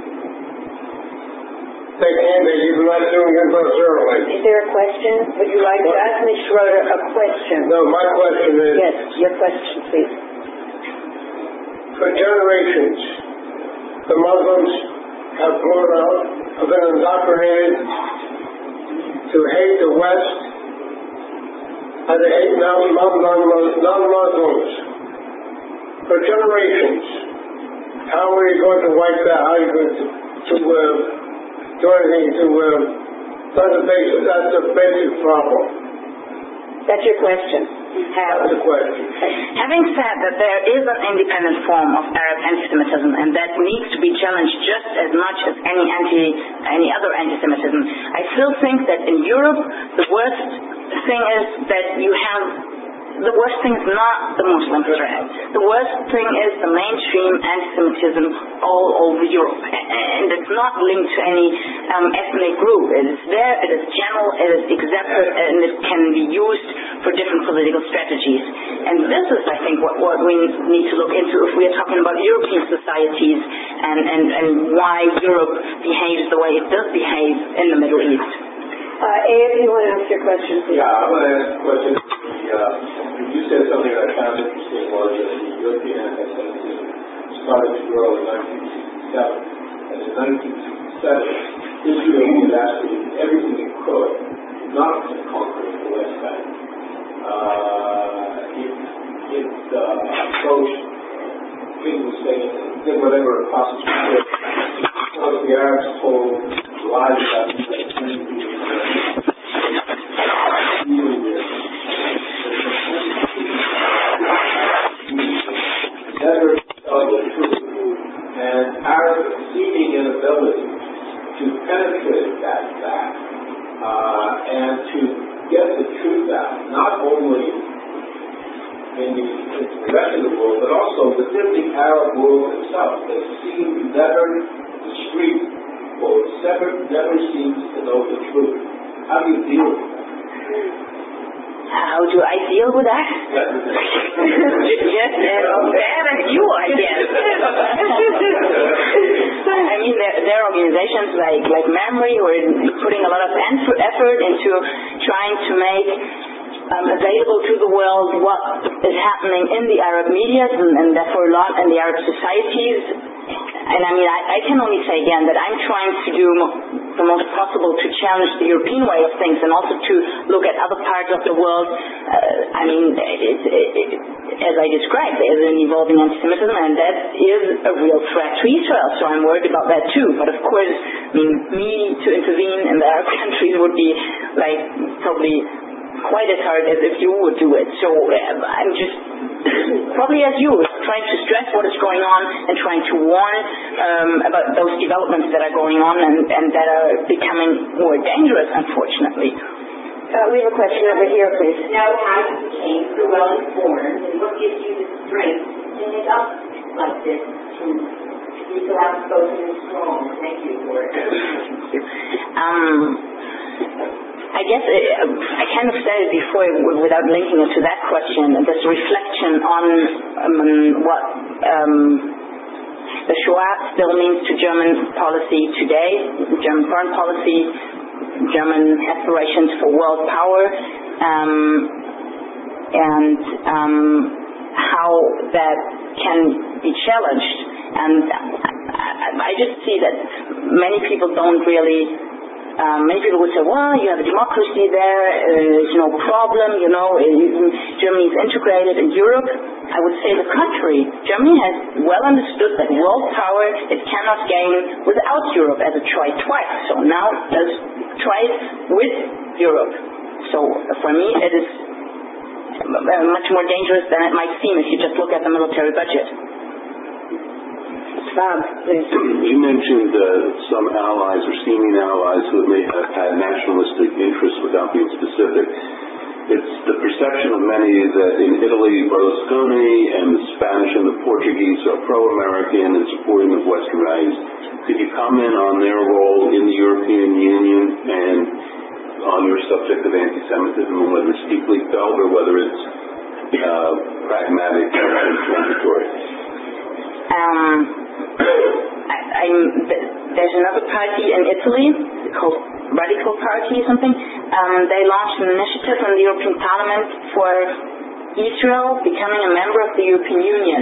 S9: They can, they even not doing it voluntarily.
S4: Is there a question? Would you like to ask Miz Schroeder a question?
S9: No, my question is...
S4: Yes, your question, please.
S9: For generations, the Muslims have grown up, have been indoctrinated to hate the West, and to hate non-Muslims. For generations, how are you going to wipe that? How are you going to... to uh, do anything to um, that's the basic, that's the basic problem.
S2: That's your question. How?
S9: That's the question.
S2: Having said that there is an independent form of Arab anti-Semitism, and that needs to be challenged just as much as any anti, any other anti-Semitism, I still think that in Europe the worst thing is that you have the worst thing is not the Muslim threat. The worst thing is the mainstream anti-Semitism all over Europe. And it's not linked to any um, ethnic group. It is there, it is general, it is exemplary, and it can be used for different political strategies. And this is, I think, what, what we need to look into if we are talking about European societies and, and, and why Europe behaves the way it does behave in the Middle East.
S4: Uh, Abe, you want to ask your question, please?
S3: Yeah, I want to ask a question. Uh, you said something that I found interesting was that the European anti-Semitism started to grow in nineteen sixty-seven. And in nineteen sixty-seven, Israel did absolutely everything it could not to conquer the West Bank. Uh, it, blanket uh, approach. People were saying, did whatever it possibly could. Because the Arabs told lies about the never tell the truth. And our seeming inability to penetrate that fact uh, and to get the truth out, not only in the, in the rest of the world, but also within the Arab world itself. They seem never discreet, or never, never seems to know the truth. How do you deal with that?
S2: How do I deal with that? Just as bad as you, I guess. I mean, there, there are organizations like, like Memory who are putting a lot of effort into trying to make um, available to the world what is happening in the Arab media and, and therefore a lot in the Arab societies. And I mean, I, I can only say again that I'm trying to do the most possible to challenge the European way of things and also to look at other parts of the world. Uh, I mean, it, it, it, as I described, there's an evolving anti-Semitism, and that is a real threat to Israel, so I'm worried about that too. But of course, I mean, me to intervene in the Arab countries would be like probably quite as hard as if you would do it. So uh, I'm just probably as you, trying to stress what is going on and trying to warn um, about those developments that are going on and, and that are becoming more dangerous, unfortunately.
S10: Uh, we have a question over here, please.
S4: Now, how you became so well informed, and what gives you the strength to stand up like this and be so outspoken and strong? Thank you for it.
S2: Um, I guess it, I kind of said it before without linking it to that question, this reflection on um, what um, the Shoah still means to German policy today, German foreign policy, German aspirations for world power, um, and um, how that can be challenged. And I, I just see that many people don't really Um, many people would say, well, you have a democracy there, uh, there's no problem, you know, Germany is integrated in Europe. I would say the contrary. Germany has well understood that world power it cannot gain without Europe, as it tried twice. So now it does try it with Europe. So for me, it is much more dangerous than it might seem if you just look at the military budget.
S10: Bob, please.
S1: You mentioned uh, some allies or seeming allies who may have had nationalistic interests without being specific. It's the perception of many that in Italy, Berlusconi and the Spanish and the Portuguese are pro-American and supporting of Western values. Could you comment on their role in the European Union and on your subject of anti-Semitism, and whether it's deeply felt or whether it's uh, pragmatic or transitory?
S2: Um, I, I'm, there's another party in Italy called Radical Party or something. Um, they launched an initiative in the European Parliament for Israel becoming a member of the European Union.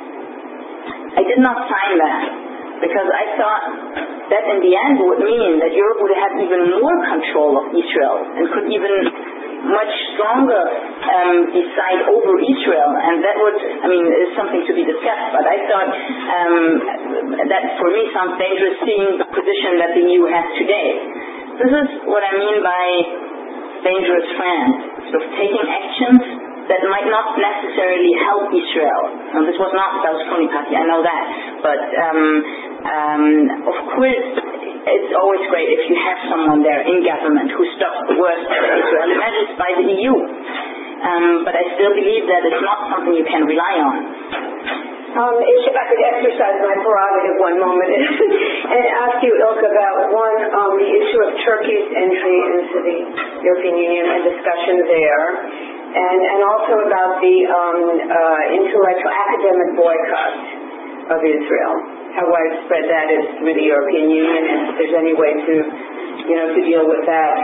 S2: I did not sign that because I thought that in the end would mean that Europe would have even more control of Israel and could even much stronger um, decide over Israel, and that would, I mean, is something to be discussed, but I thought um, that for me sounds dangerous seeing the position that the E U has today. This is what I mean by dangerous friend, sort of taking actions that might not necessarily help Israel. Now, this was not the Berlusconi party, I know that, but um, um, of course it's always great if you have someone there in government who stops the worst of Israel, managed by the E U. Um, but I still believe that it's not something you can rely on.
S10: Um, if I could exercise my prerogative one moment and ask you, Ilka, about one, um, the issue of Turkey's entry into the European Union and discussion there, and, and also about the um, uh, intellectual academic boycott of Israel, how widespread that is through the European Union, and if there's any way to, you know, to deal with that.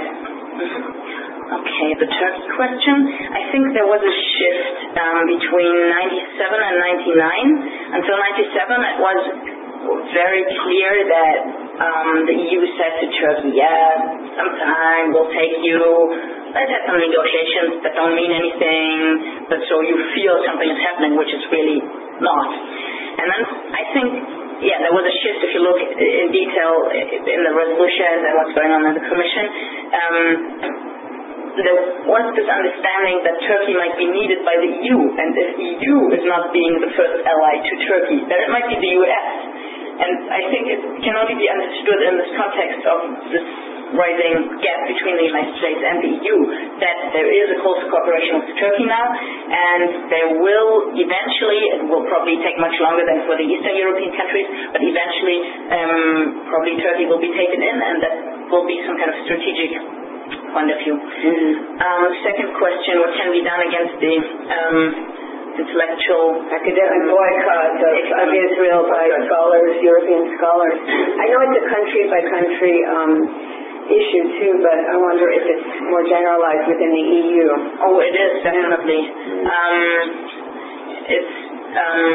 S2: Okay, the Turkey question. I think there was a shift um, between ninety-seven and ninety-nine. Until ninety-seven, it was very clear that um, the E U said to Turkey, yeah, sometime we'll take you let's have some negotiations that don't mean anything, but so you feel something is happening, which is really not. And then I think, yeah, there was a shift if you look in detail in the resolution and what's going on in the Commission. Um, there was this understanding that Turkey might be needed by the E U, and if the E U is not being the first ally to Turkey, then it might be the U S. And I think it can only be understood in this context of this rising gap between the United States and the E U, that there is a closer cooperation with Turkey now, and there will eventually, it will probably take much longer than for the Eastern European countries, but eventually um, probably Turkey will be taken in, and that will be some kind of strategic point of view. Mm-hmm. Um, second question, what can be done against the um, intellectual
S10: academic boycott of, of Israel by scholars, European scholars? I know it's a country by country um, issue too, but I wonder if it's more generalized within the E U.
S2: Oh, it is, definitely. Um, it's, um,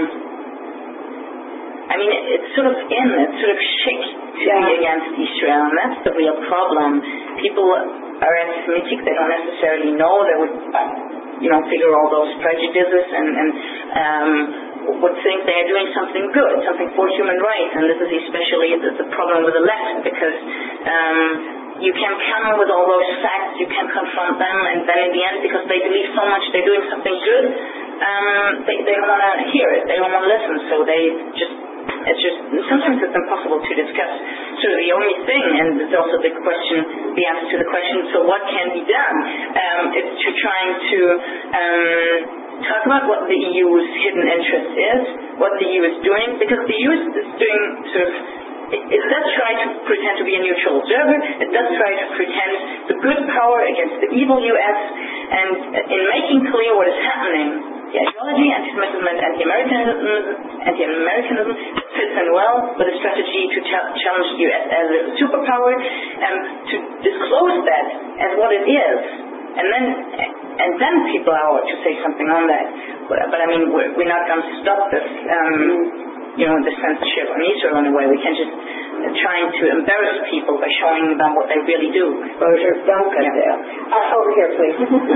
S2: I mean, it, it's sort of in, it's sort of chic to yeah. be against Israel, and that's the real problem. People are anti-Semitic, they don't necessarily know, they would, uh, you know, figure all those prejudices and, and um, would think they are doing something good, something for human rights, and this is especially the, the problem with the left, because um, you can come with all those facts, you can confront them, and then in the end, because they believe so much they're doing something good, um, they, they don't want to hear it, they don't want to listen, so they just, it's just, sometimes it's impossible to discuss. So the only thing, and it's also the question, the answer to the question, so what can be done, um, is to trying to um, talk about what the E U's hidden interest is, what the E U is doing, because the E U is doing sort of, it, it does try to pretend to be a neutral observer, it does try to pretend the good power against the evil U S, and in making clear what is happening, the ideology, anti-Semitism and anti-Americanism, anti-Americanism fits in well with a strategy to ch- challenge the U S as a superpower, and to disclose that as what it is. And then, and then people are out to say something on that. But, but I mean, we're, we're not going to stop this, um, you know, the censorship on Israel in a way. We can just uh, trying to embarrass people by showing them what they really do.
S10: Exposure, don't cut
S2: yeah.
S10: there. Uh, over here, please.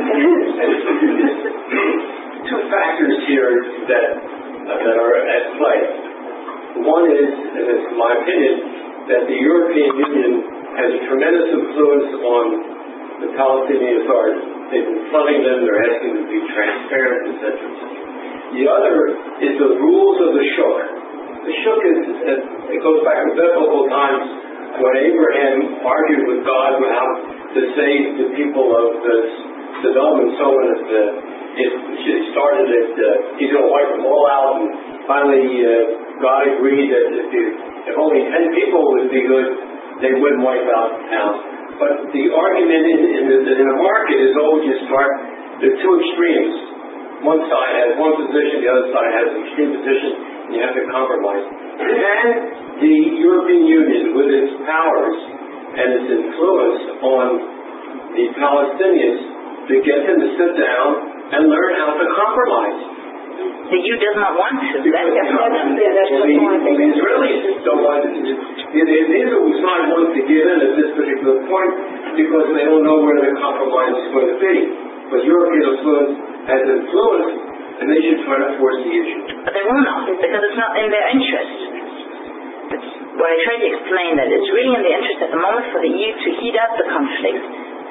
S11: Two factors here that uh, that are at play. One is, and it's my opinion, that the European Union has a tremendous influence on the Palestinian authorities. They've been funding them, they're asking them to be transparent, et cetera, et cetera. The other is the rules of the Shuk. The Shuk is, it goes back to biblical times when Abraham argued with God how to save the people of the Sodom and so on. The, it, it started at, uh, he's going to wipe them all out, and finally uh, God agreed that if, you, if only ten people would be good, they wouldn't wipe out the town. But the argument in, in, the, in the market is always you start the two extremes. One side has one position, the other side has an extreme position, and you have to compromise. And the European Union, with its powers and its influence on the Palestinians, to get them to sit down and learn how to compromise.
S2: The E U does not want to. That's the problem.
S11: Yeah, that's the point. The Israelis don't want to. Israel was not willing to give in at this particular point because they don't know where the compromise is going to be. But European influence has influence, and they should try to force the issue.
S2: But they will not, because it's not in their interest. It's what I tried to explain, that it's really in the interest at the moment for the E U to heat up the conflict.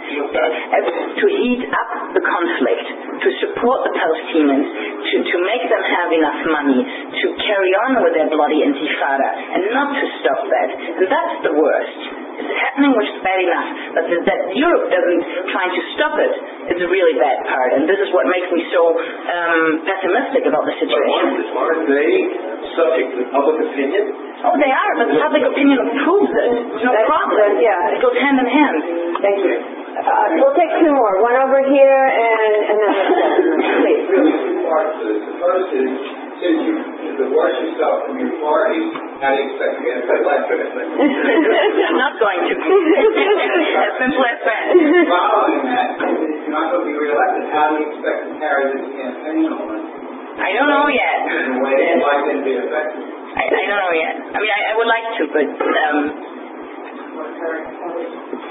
S2: To heat up the conflict, to support the Palestinians, to, to make them have enough money, to carry on with their bloody intifada, and not to stop that. And that's the worst. It's happening, which is bad enough, but that, that Europe doesn't try to stop it is a really bad part, and this is what makes me so um, pessimistic about the situation.
S11: But aren't they subject to public opinion?
S2: Oh, they are, but public opinion approves it. No
S10: That's,
S2: problem.
S10: Uh, yeah.
S2: It goes hand in hand.
S10: Thank you. Uh, we'll take two more. One over here, and, and then please.
S12: Two parts to this. The first is, since you divorce yourself from your party, how do you expect to get a good life?
S2: I'm not going to. As simple as that.
S12: Following that, if you're not going to be reelected, how do you expect to carry this campaign on?
S2: I don't know yet.
S12: In a way that's likely to be effective.
S2: I, I don't know yet. I mean, I, I would like to, but um,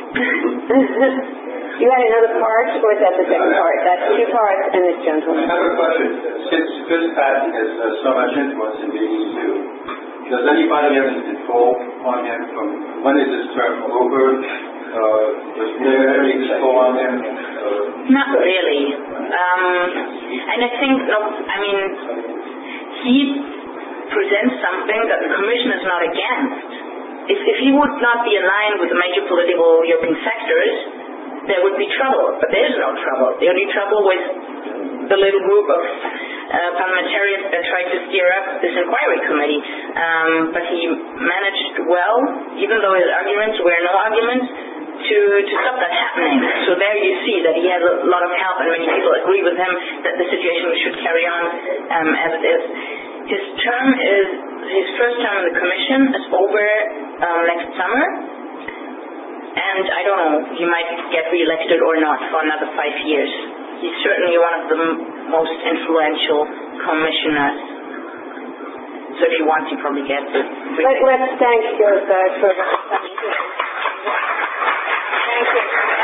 S10: You had another part, or is that the second part? That's two parts, and this gentleman.
S12: I have a question. Since Fitzpatrick has uh, so much influence in the E U, does anybody have any control on him from when is his term over? Uh, does there any control on him? Uh,
S2: Not really. Um, and I think, no, I mean, he presents something that the Commission is not against. If, if he would not be aligned with the major political European sectors, there would be trouble. But there is no trouble. The only trouble with the little group of uh, parliamentarians that tried to steer up this inquiry committee. Um, but he managed well, even though his arguments were no arguments, to, to stop that happening. So there you see that he has a lot of help, and many people agree with him that the situation should carry on um, as it is. His term is, his first term in the Commission is over um, next summer, and I don't know, he might get re-elected or not for another five years. He's certainly one of the m most influential commissioners. So if he wants, he probably gets it.
S10: Let, let's thank Ilka for coming here. Thank you.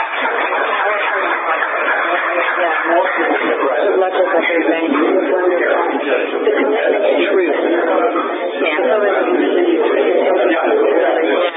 S10: Yeah. Good luck with everything. The commitment to truth. Yeah, so it's, yeah.